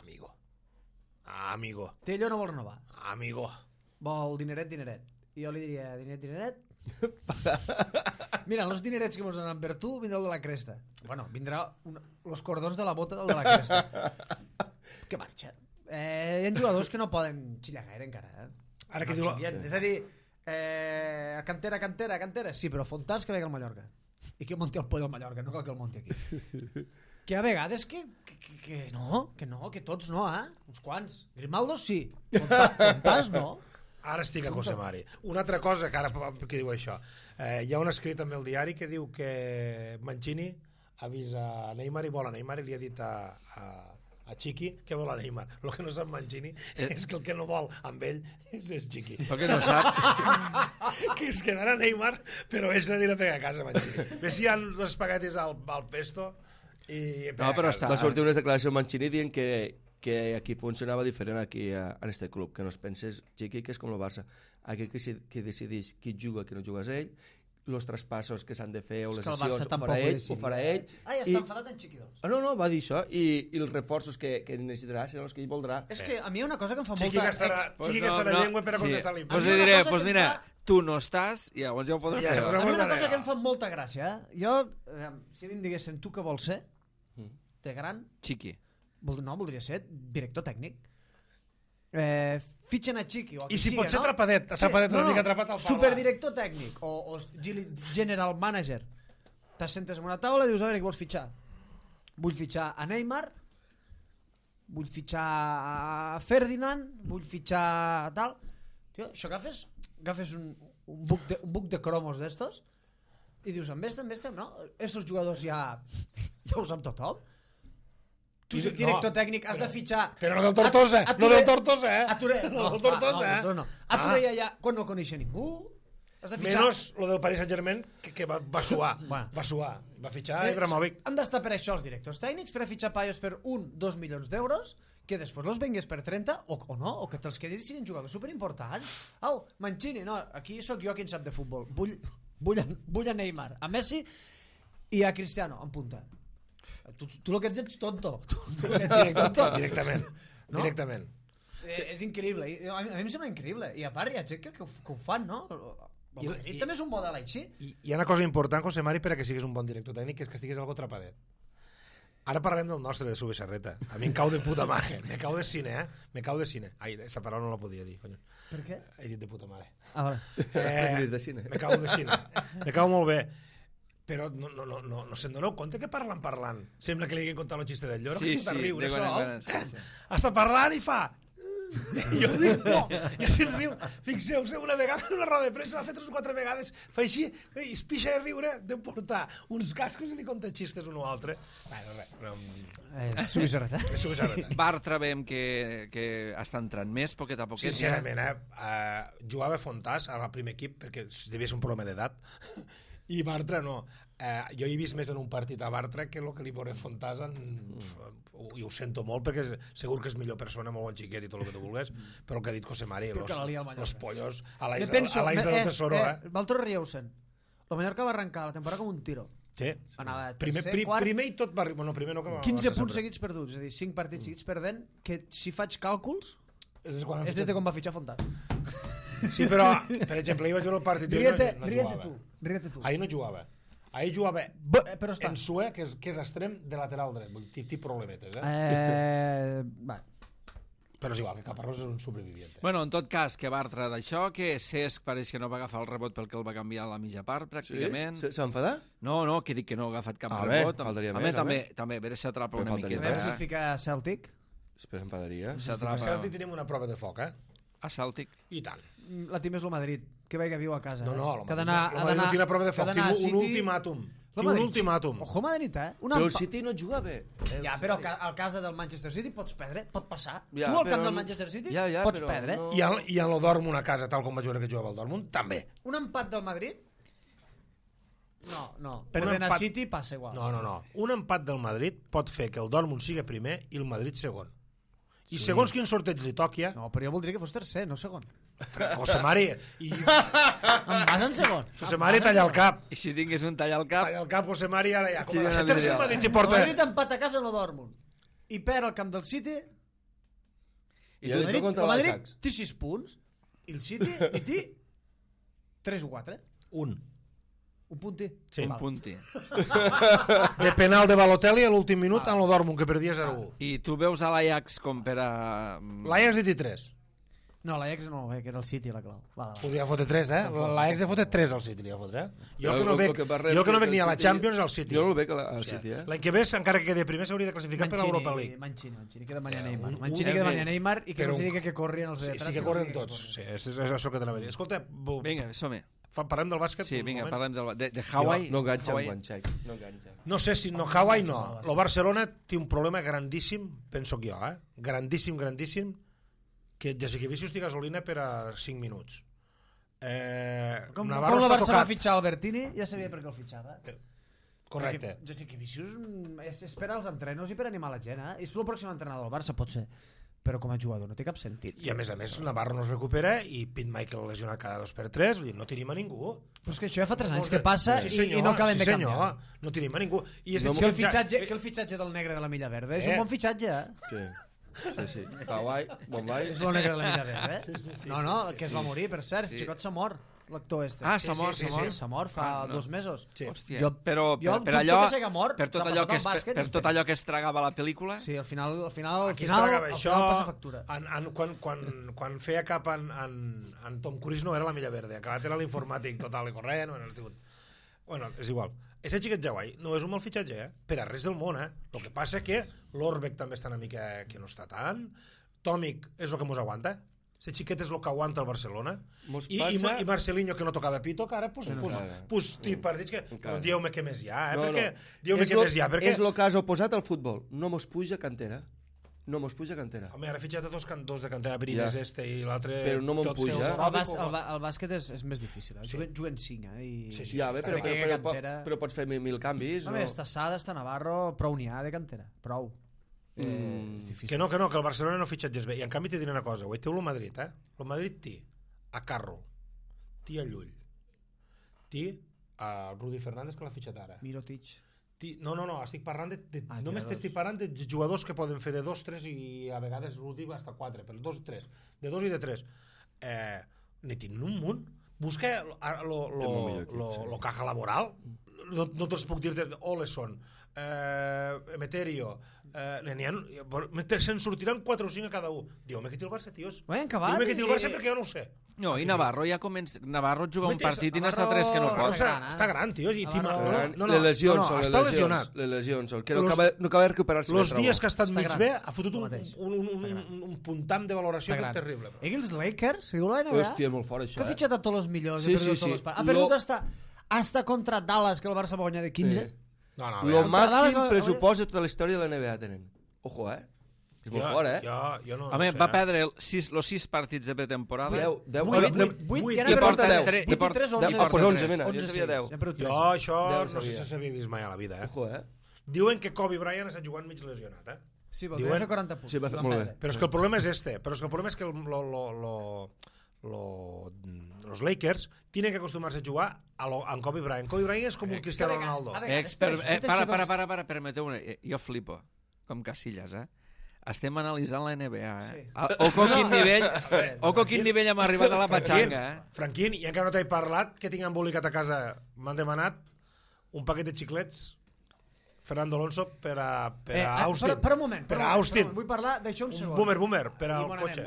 Amigo Tello no vol renovar, vol dineret. I jo li diria, dineret. Mira, els dinerets que mos donen per tu vindrà el de la cresta. Bueno, vindrà los cordons de la bota del de la cresta. Que marxa. Hi ha jugadors que no poden xillar gaire encara. Ara que diu... És a dir, cantera, sí, però Fontàs que ve al Mallorca i que monti el poll al Mallorca, no cal que el monti aquí. Que a vegades que tots no, uns quants. Grimaldo sí, Fontàs no. Ara estic a Cosemari. Una altra cosa que ara que diu això, hi ha un escrit també al diari que diu que Mancini ha vist a Neymar i vol a Neymar i li ha dit a a Chiqui que vol a Neymar. El que no sap Mancini és que el que no vol amb ell és Chiqui. El que no sap... Que es quedarà Neymar, però ells anirà a pegar a casa Mancini. Ves si hi ha dos espaguetis al pesto i No, però està... Va sortir unes declaracions de Mancini dient que aquí funcionava diferent aquí en este club, que no es penses, Chiqui, que és com el Barça. Aquí qui decideix qui juga, qui no juga és ell, els traspassos que s'han de fer o les sessions ho farà ell. Ah, ja està enfadat en Chiqui, doncs. No, va dir això, i els reforços que necessitarà seran els que ell voldrà. És que a mi hi ha una cosa que em fa Chiqui molta... gastarà llengua per a contestar l'impost. Pues li diré, pues mira, tu no estàs i llavors ja ho podràs fer. A mi una cosa que em fa molta gràcia, jo, si em diguessin tu què vols ser, de gran... Chiqui. No, voldria ser director tècnic. Fitxen a Chiqui o a qui I si siga, pot ser no? atrapadet una mica atrapat al parlar. Superdirector tècnic o general manager. T'assentes en una taula i dius, a veure, què vols fitxar? Vull fitxar a Neymar, vull fitxar a Ferdinand, vull fitxar a tal... Tio, això agafes un buc de cromos d'estos i dius, amb estem, no? Estos jugadors ja ho sap tothom. Tu ets director tècnic, has de fitxar... Però no del Tortosa, no del Tortosa, eh? A Touré, no del Tortosa, no. A Touré ja, quan no el coneixia ningú... Has de fitxar... Menos lo del Paris Saint-Germain, que va suar. Va fitxar Ibrahimovic. Han d'estar per això els directors tècnics, per a fitxar paios per 1-2 milions d'euros, que després los vengues per 30, o no, o que te'ls quedis siguin jugadors superimportants. Au, Mancini, no, aquí sóc jo qui en sap de futbol. Vull a Neymar, a Messi i a Cristiano, en punta. Tu el que ets tonto. Directament. No? Directament. És increïble. A mi em sembla increïble. I a part hi ha gent que ho fan, no? El Madrid també és un model així. I hi ha una cosa important, José Mari, per a que siguis un bon director tècnic, que és que estiguis algo atrapadet. Ara parlem del nostre, de Subixarreta. A mi em cau de puta mare. Me cau de cine, eh? Me cau de cine. Ai, aquesta paraula no la podia dir, conyo. Per què? He dit de puta mare. Ah, És de cine. Me cau de cine. Me cau molt bé. Però no se'n doneu compte que parlant. Sembla que li haguin contat el xiste del lloro, que està riure sol. Està parlant i fa... I jo dic, no, i així riu. Fixeu-se, una vegada en una roda de premsa, va fer 3 o 4 vegades, fa així, i es pixa de riure de portar uns cascos i li conta xistes un o altre. És Subixarreta. És Subixarreta. Bartra veiem que està entrant més, poquet a poquet. Sincerament, jugava Fontàs al primer equip perquè devia ser un problema d'edat. I Bartra no. Jo he vist més en un partit a Bartra que el que li veuré Fontàs i ho sento molt perquè segur que és millor persona, molt bon xiquet i tot el que tu vulguis, però el que ha dit José Mari, los pollos a la isla del Tesoro, Valtro Rieusen, el Mallorca va arrencar la temporada com un tiro. Sí. Anava primer i tot va arribar. Bueno, primer no, que 15 punts seguits perduts, és a dir, 5 partits seguits perdent, que si faig càlculs és des de quan va fitxar Fontàs. Sí, però, per exemple, ahir vaig veure el partit i Riete tu. Ahir no jugava. Ahir jugava en Sue, que és extrem de lateral dret. Té problemetes, Va. Però és igual, que Caparrós és un superviviente. Bueno, en tot cas, que Bartra d'això, que Cesc pareix que no va agafar el rebot perquè el va canviar a la mitja part, pràcticament. Sí? S'ha enfadat? No, que dic que no ha agafat cap rebot. Faltaria més. També, a veure si atrapa una miqueta. A veure si fica Celtic. Després s'enfadaria. A Celtic tenim una prova de foc, A Celtic. I tant. La team és el Madrid, que veig que viu a casa. No, el Madrid no té una prova de foc, té un ultimàtum. Té un ultimàtum. Ojo Madrid, Però el City no juga bé. Ja, però al casa del Manchester City pots perdre, pot passar. Ja, tu al camp del Manchester City pots perdre. I al Dortmund a casa, tal com vaig veure que jugava el Dortmund, també. Un empat del Madrid? No. Perdent a City passa igual. No. Un empat del Madrid pot fer que el Dortmund sigui primer i el Madrid segon. I segons quin sorteig li toqui... No, però jo voldria que fos tercer, no segon. José Mari... Em vas en segon. José Mari talla el cap. I si tingués un tall al cap... Talla el cap, José Mari, ara ja. Com a la tercer Madrid si porta... El Madrid empat a casa en el Dortmund. I perd al camp del City... I el Madrid té 6 punts. I el City hi té 3 o 4. Un punti? Sí. Un punti. De penal de Balotelli a l'últim minut en el Dortmund, que perdia 0-1. I tu veus a l'Ajax com per a... L'Ajax hi té 3. No, l'Ajax no, que era el City la clau. Pues ja fotre 3, L'Ajax ja fotre 3 al City, li va fotre, Jo que no veig ni a la Champions al City. Jo no el veig al City, L'any que ve, encara que quedi primer, s'hauria de classificar per l'Europa League. Mancini, que demania Neymar. Mancini que demania Neymar i que no s'hi digui que corrien els de detrás. Sí que corren tots. Sí, és això que t'anava a dir. Escolta... Vinga, som-hi. Parlem del bàsquet Sí, un vinga, moment. parlem de Hawaii. No enganxa Hawaii. amb Guanxec. No enganxa. No sé si no Hawaii no. El Barcelona té un problema grandíssim, penso jo, grandíssim, que Jasikevičius té gasolina per a 5 minuts. Com Navarro el està Barça va tocat. fitxar Albertini, ja sabia per què el fitxava. Correcte. Jasikevičius és per als entrenos i per animar la gent, És el pròxim entrenador del Barça, pot ser. Però com a jugador no té cap sentit. I a més, Navarro no es recupera i Pete Michael lesionat cada 2x3, vull dir, no tenim a ningú. Però és que això ja fa 3 anys que passa i no acaben de canviar. No tenim a ningú. I No, Que el fitxatge del negre de la Milla Verda és un bon fitxatge, Sí. Hawaii, Bombay. És el negre de la Milla Verda, No, que es va morir, per cert, el xicot s'ha mort, l'actor este. Ah, s'ha mort, S'ha mort fa 2 mesos. Sí. Hòstia, Jo- però jo per dubto allò, que s'haga mort, per tot s'ha allò passat que al bàsquet, per tot allò que es tragava la pel·lícula. Sí, al final Aquí es tragava al això, final passa factura. quan feia cap en Tom Cruise no era la Milla Verda, acabat era l'informàtic total i corrent, bueno, és igual. Ese xiquet Hawaii no és un mal fitxatge, per a res del món, El que passa que l'Orbeck també està una mica que no està tant, Tomic és el que mos aguanta, ese xiquet és el que aguanta el Barcelona, i Marcelinho que no tocava pito, que ara partits que dieu-me què més hi ha, perquè és el cas oposat al futbol, no mos puja cantera. Home, ara ha fitxat dos de cantera, Brines i l'altre... Però no me'n puja. El bàsquet és més difícil, juguen 5, Sí, però pots fer 1.000 canvis. Home, està Sada, està Navarro, prou n'hi ha de cantera, prou. És difícil. Que no, que el Barcelona no fitxatges bé. I en canvi t'he dit una cosa, té el Madrid, El Madrid té a Carro, té a Llull, té a Rudi Fernández, que l'ha fitxat ara. Mirotic. No, estic parlant només estic parlant de jugadors que poden fer de 2, 3 i a vegades l'últim hasta 4, però 2, 3, de 2 i de 3. Ne tinc un munt. Busca lo caja laboral. No te'ls puc dir Oleson, Emeterio, se'n sortiran 4 o 5 a cada un. Diu-me que té el Barça, tios. Diu-me que té el Barça perquè jo no ho sé. No, i Navarro ja comença... Navarro juga un partit i n'està 3 que no pot. Està gran, tios. Les lesions, està lesionat. Les lesions, que no acaba de recuperar-se. Els dies que ha estat mig bé ha fotut un puntam de valoració que és terrible. I els Lakers, si la NBA, hòstia, molt fort això, que ha fitxat a tots els millors. Sí. Ha perdut hasta contra Dallas, que el Barça va guanyar de 15. El màxim pressupost de tota la història de la NBA tenen. Ojo, És molt fort, Jo no Home, va perdre els 6 partits de pretemporada. 8 I porta 10. 23 o 11. Pues 11, mira, jo sabia 10. Jo això no sé si s'havia vist mai a la vida. Ojo, Diuen que Kobe Bryant està jugant mig lesionat, Sí, voldria fer 40 punts. Sí, va fer molt bé. Però és que el problema és que los Lakers tienen que acostumar-se a jugar amb Kobe Bryant. Kobe Bryant és com un Cristiano Ronaldo. Para, permeteu-me, jo flipo, com Casillas, Estem analitzant la NBA, Oco quin nivell hem arribat a la patxanga, Franquín, i encara no t'he parlat que tinc embolicat a casa. M'han demanat un paquet de xiclets Fernando Alonso per a Austin. Per un moment. Per a Austin. Vull parlar d'això un segon. Boomer, per al cotxe.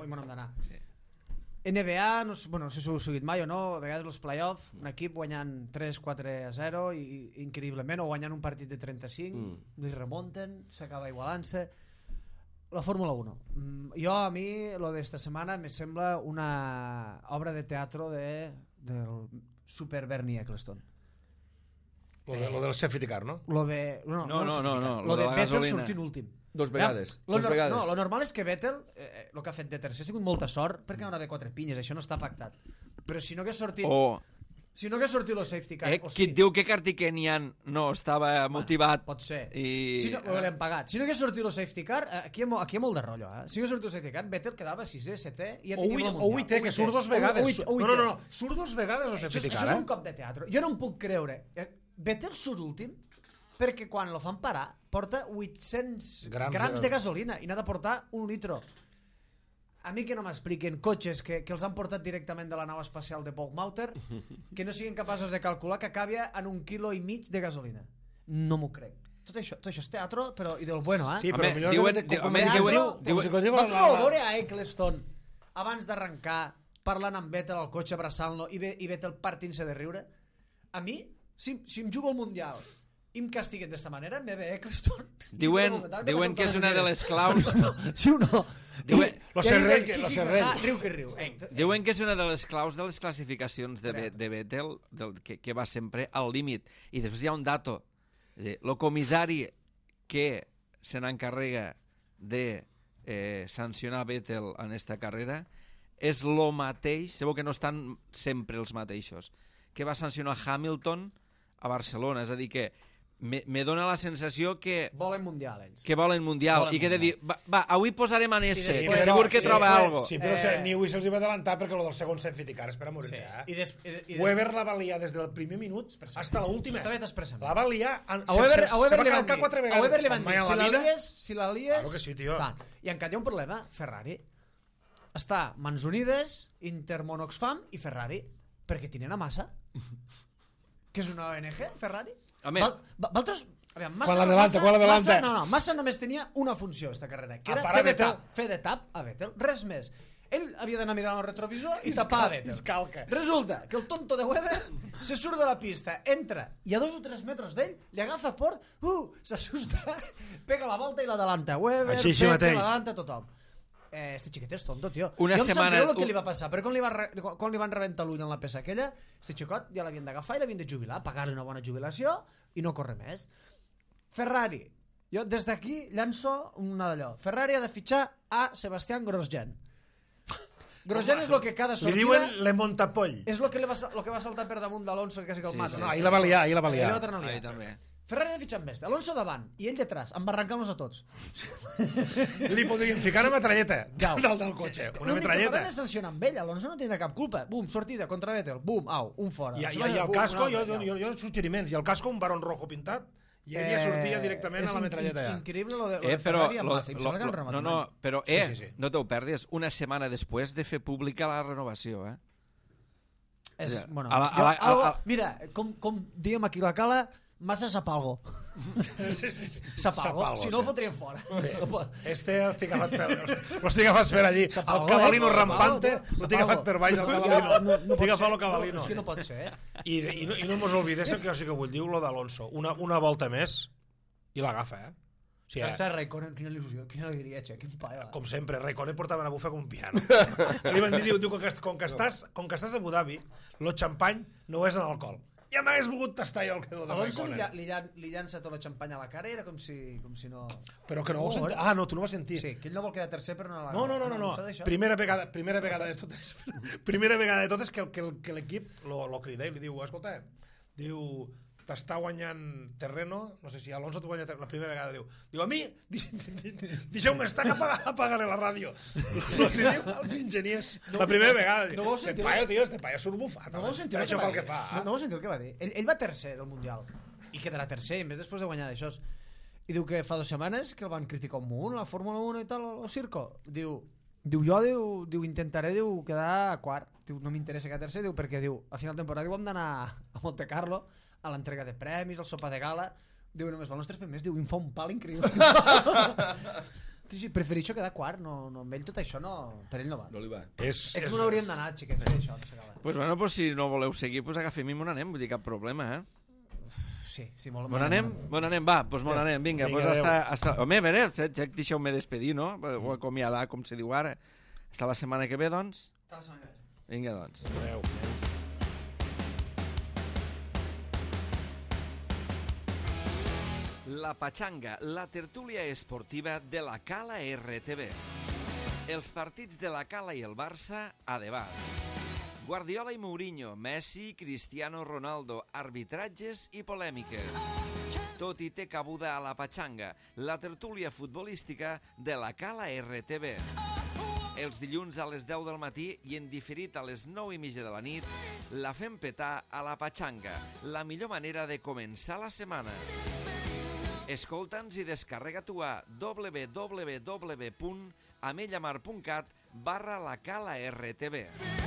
NBA, no sé si ho heu seguit mai o no, a vegades els play-off, un equip guanyant 3-4-0 i increïblement, o guanyant un partit de 35, li remunten, s'acaba igualant-se. La Fórmula 1. A mi, lo d'esta setmana, me sembla una obra de teatro del Super Bernie Eccleston. Lo del safety car, no? No. Lo de Vettel sortint últim. 2 vegades. No, lo normal és que Vettel, el que ha fet de tercer, ha sigut molta sort, perquè no ha d'haver 4 pinyes, això no està pactat. Però si no hagués sortit... Si no hagués sortit el safety car... Qui et diu que Kartikenian no estava motivat... Pot ser. Si no, l'hem pagat. Si no hagués sortit el safety car, aquí hi ha molt de rotllo. Si no hagués sortit el safety car, Vettel quedava 6è, 7è i ja tenim el Mundial. O 8è, que surt 2 vegades. No, surt 2 vegades el safety car. Això és un cop de teatre. Jo no em puc creure. Vettel surt últim perquè quan lo fan parar porta 800 grams de gasolina i n'ha de portar 1 litro. A mi que no m'expliquen cotxes que els han portat directament de la nau espacial de Paul Mauter que no siguin capaços de calcular que acabi en 1,5 quilos de gasolina. No m'ho crec. Tot això és teatro, però i del bueno, Sí, però millor va veure a Eccleston abans d'arrencar parlant amb Vettel al cotxe, abraçant-lo i Vettel partint-se de riure. A mi, si em jugo al Mundial i em castiguen d'esta manera, m'he Eccleston... Diuen que és una de les claus... Sí o no? Lo Serrell. Riu que riu. Diuen que és una de les claus de les classificacions de Vettel, que va sempre al límit. I després hi ha un dato. És a dir, el comissari que se n'encarrega de sancionar Vettel en esta carrera és lo mateix, sabeu que no estan sempre els mateixos, que va sancionar Hamilton a Barcelona. És a dir, que me dona la sensació que... Volen mundial, ells. Que volen mundial. I que de dir, va, avui posarem en S, que segur que troba algo. Sí, però Newey se'ls va adelantar perquè lo del segon safety car, espera a morir-te, Weber la va liar des del primer minut hasta l'última. La va liar... A Weber li van dir, 4 vegades. a Weber li van dir, si la lies... Claro que sí, tio. I encara hi ha un problema, Ferrari. Està Mans Unides, Intermon Oxfam i Ferrari, perquè tenen a Massa. Que és una ONG, Ferrari? Valtros... Quan l'adelanta. Massa només tenia una funció, esta carrera, que era fer de tap a Vettel, res més. Ell havia d'anar mirant el retrovisor i tapar a Vettel. Resulta que el tonto de Weber se surt de la pista, entra, i a 2 o 3 metres d'ell li agafa por, s'assusta, pega la volta i l'adelanta. Weber, Vettel, l'adelanta tothom. Este xiquet és tonto, tio. Jo em sap greu el que li va passar, però quan li van rebentar l'ull en la peça aquella, este xicot ja l'havien d'agafar i l'havien de jubilar, pagar-li una bona jubilació i no corre més. Ferrari, jo des d'aquí llanço una d'allò. Ferrari ha de fitxar a Sebastián Grosjean. Grosjean és el que cada sortida... Li diuen Le Montapoll. És el que va saltar per damunt d'Alonso, que quasi que el mata. No, ahir la va liar. Ahir també. Ferrari ha de fitxar amb bèstia. Alonso davant i ell detrás, embarrancant-los a tots. Li podrien ficar una metralleta dalt del cotxe. Una metralleta. L'únic que sancionar amb ell, Alonso no tindrà cap culpa. Bum, sortida contra Vettel, bum, au, un fora. I el casco, jo suggeriments, i el casco un barón rojo pintat, i ell ja sortia directament a la metralleta. Increïble lo de Ferrari amb Massa. Però no t'ho perdis, una setmana després de fer pública la renovació, Mira, com diguem aquí la Cala, Massa sap algo. Sap algo. Si no, el fotrien fora. Este el tinc agafat per allí. El cabalino rampante lo tinc agafat per baix, el cabalino. Tinc agafat el cabalino. És que no pot ser, I no mos oblidéssim que jo sí que vull dir lo d'Alonso. Una volta més i l'agafa, Tercer Raikkonen, quina il·lusió, quina alegria, quin paio. Com sempre, Raikkonen portava una bufa com un piano. Li van dir, com que estàs a Abu Dhabi, lo xampany no és en alcohol. Ja m'hagués volgut tastar jo el que de Raikkonen. Alonso li llança tot la xampanya a la cara i era com si no... Però que no ho sentit. No, tu no ho vas sentir. Sí, que ell no vol quedar tercer però no la... No. Primera vegada de totes. Primera vegada de totes que l'equip lo crida i li diu, escolta, t'està guanyant terreno, no sé si Alonso t'ho guanya terreno, la primera vegada diu, a mi, deixeu-me estar que apagaré la ràdio. No sé, diu als enginyers, la primera vegada. Este paio surt bufat. No vau sentir el que va dir. Ell va tercer del Mundial, i quedarà tercer, més després de guanyar d'això. I diu que fa 2 setmanes que el van criticar un munt, la Fórmula 1 i tal, el circo. Diu, intentaré quedar quart. Diu, no m'interessa quedar tercer, perquè a final de temporada hem d'anar a Monte Carlo a l'entrega de premis, al sopar de gala. Diu, només van els 3 primers, em fa un pal increïble. Prefereixo quedar quart, no, amb ell tot això per ell no va. No li va. Ells no n'haurien d'anar, xiquets, això no s'acaba. Pues si no voleu seguir, agafem i me n'anem, vull dir, cap problema, Sí, molt. Me n'anem, va, doncs me n'anem, vinga, hasta... Home, a veure, deixeu-me despedir, no? O acomiadar, com se diu ara. Hasta la setmana que ve, doncs? Hasta la setmana que ve. Vinga, doncs. Adéu. La Pachanga, la tertúlia esportiva de la Cala RTV. Els partits de la Cala i el Barça a debat. Guardiola i Mourinho, Messi, Cristiano Ronaldo, arbitratges i polèmiques. Tot hi té cabuda a la Pachanga, la tertúlia futbolística de la Cala RTV. Els dilluns a les 10 del matí i en diferit a les 9:30 de la nit, la fem petar a la Pachanga, la millor manera de començar la setmana. Escolta'ns i descarrega-t'ho a www.amellamar.cat/la Cala RTV.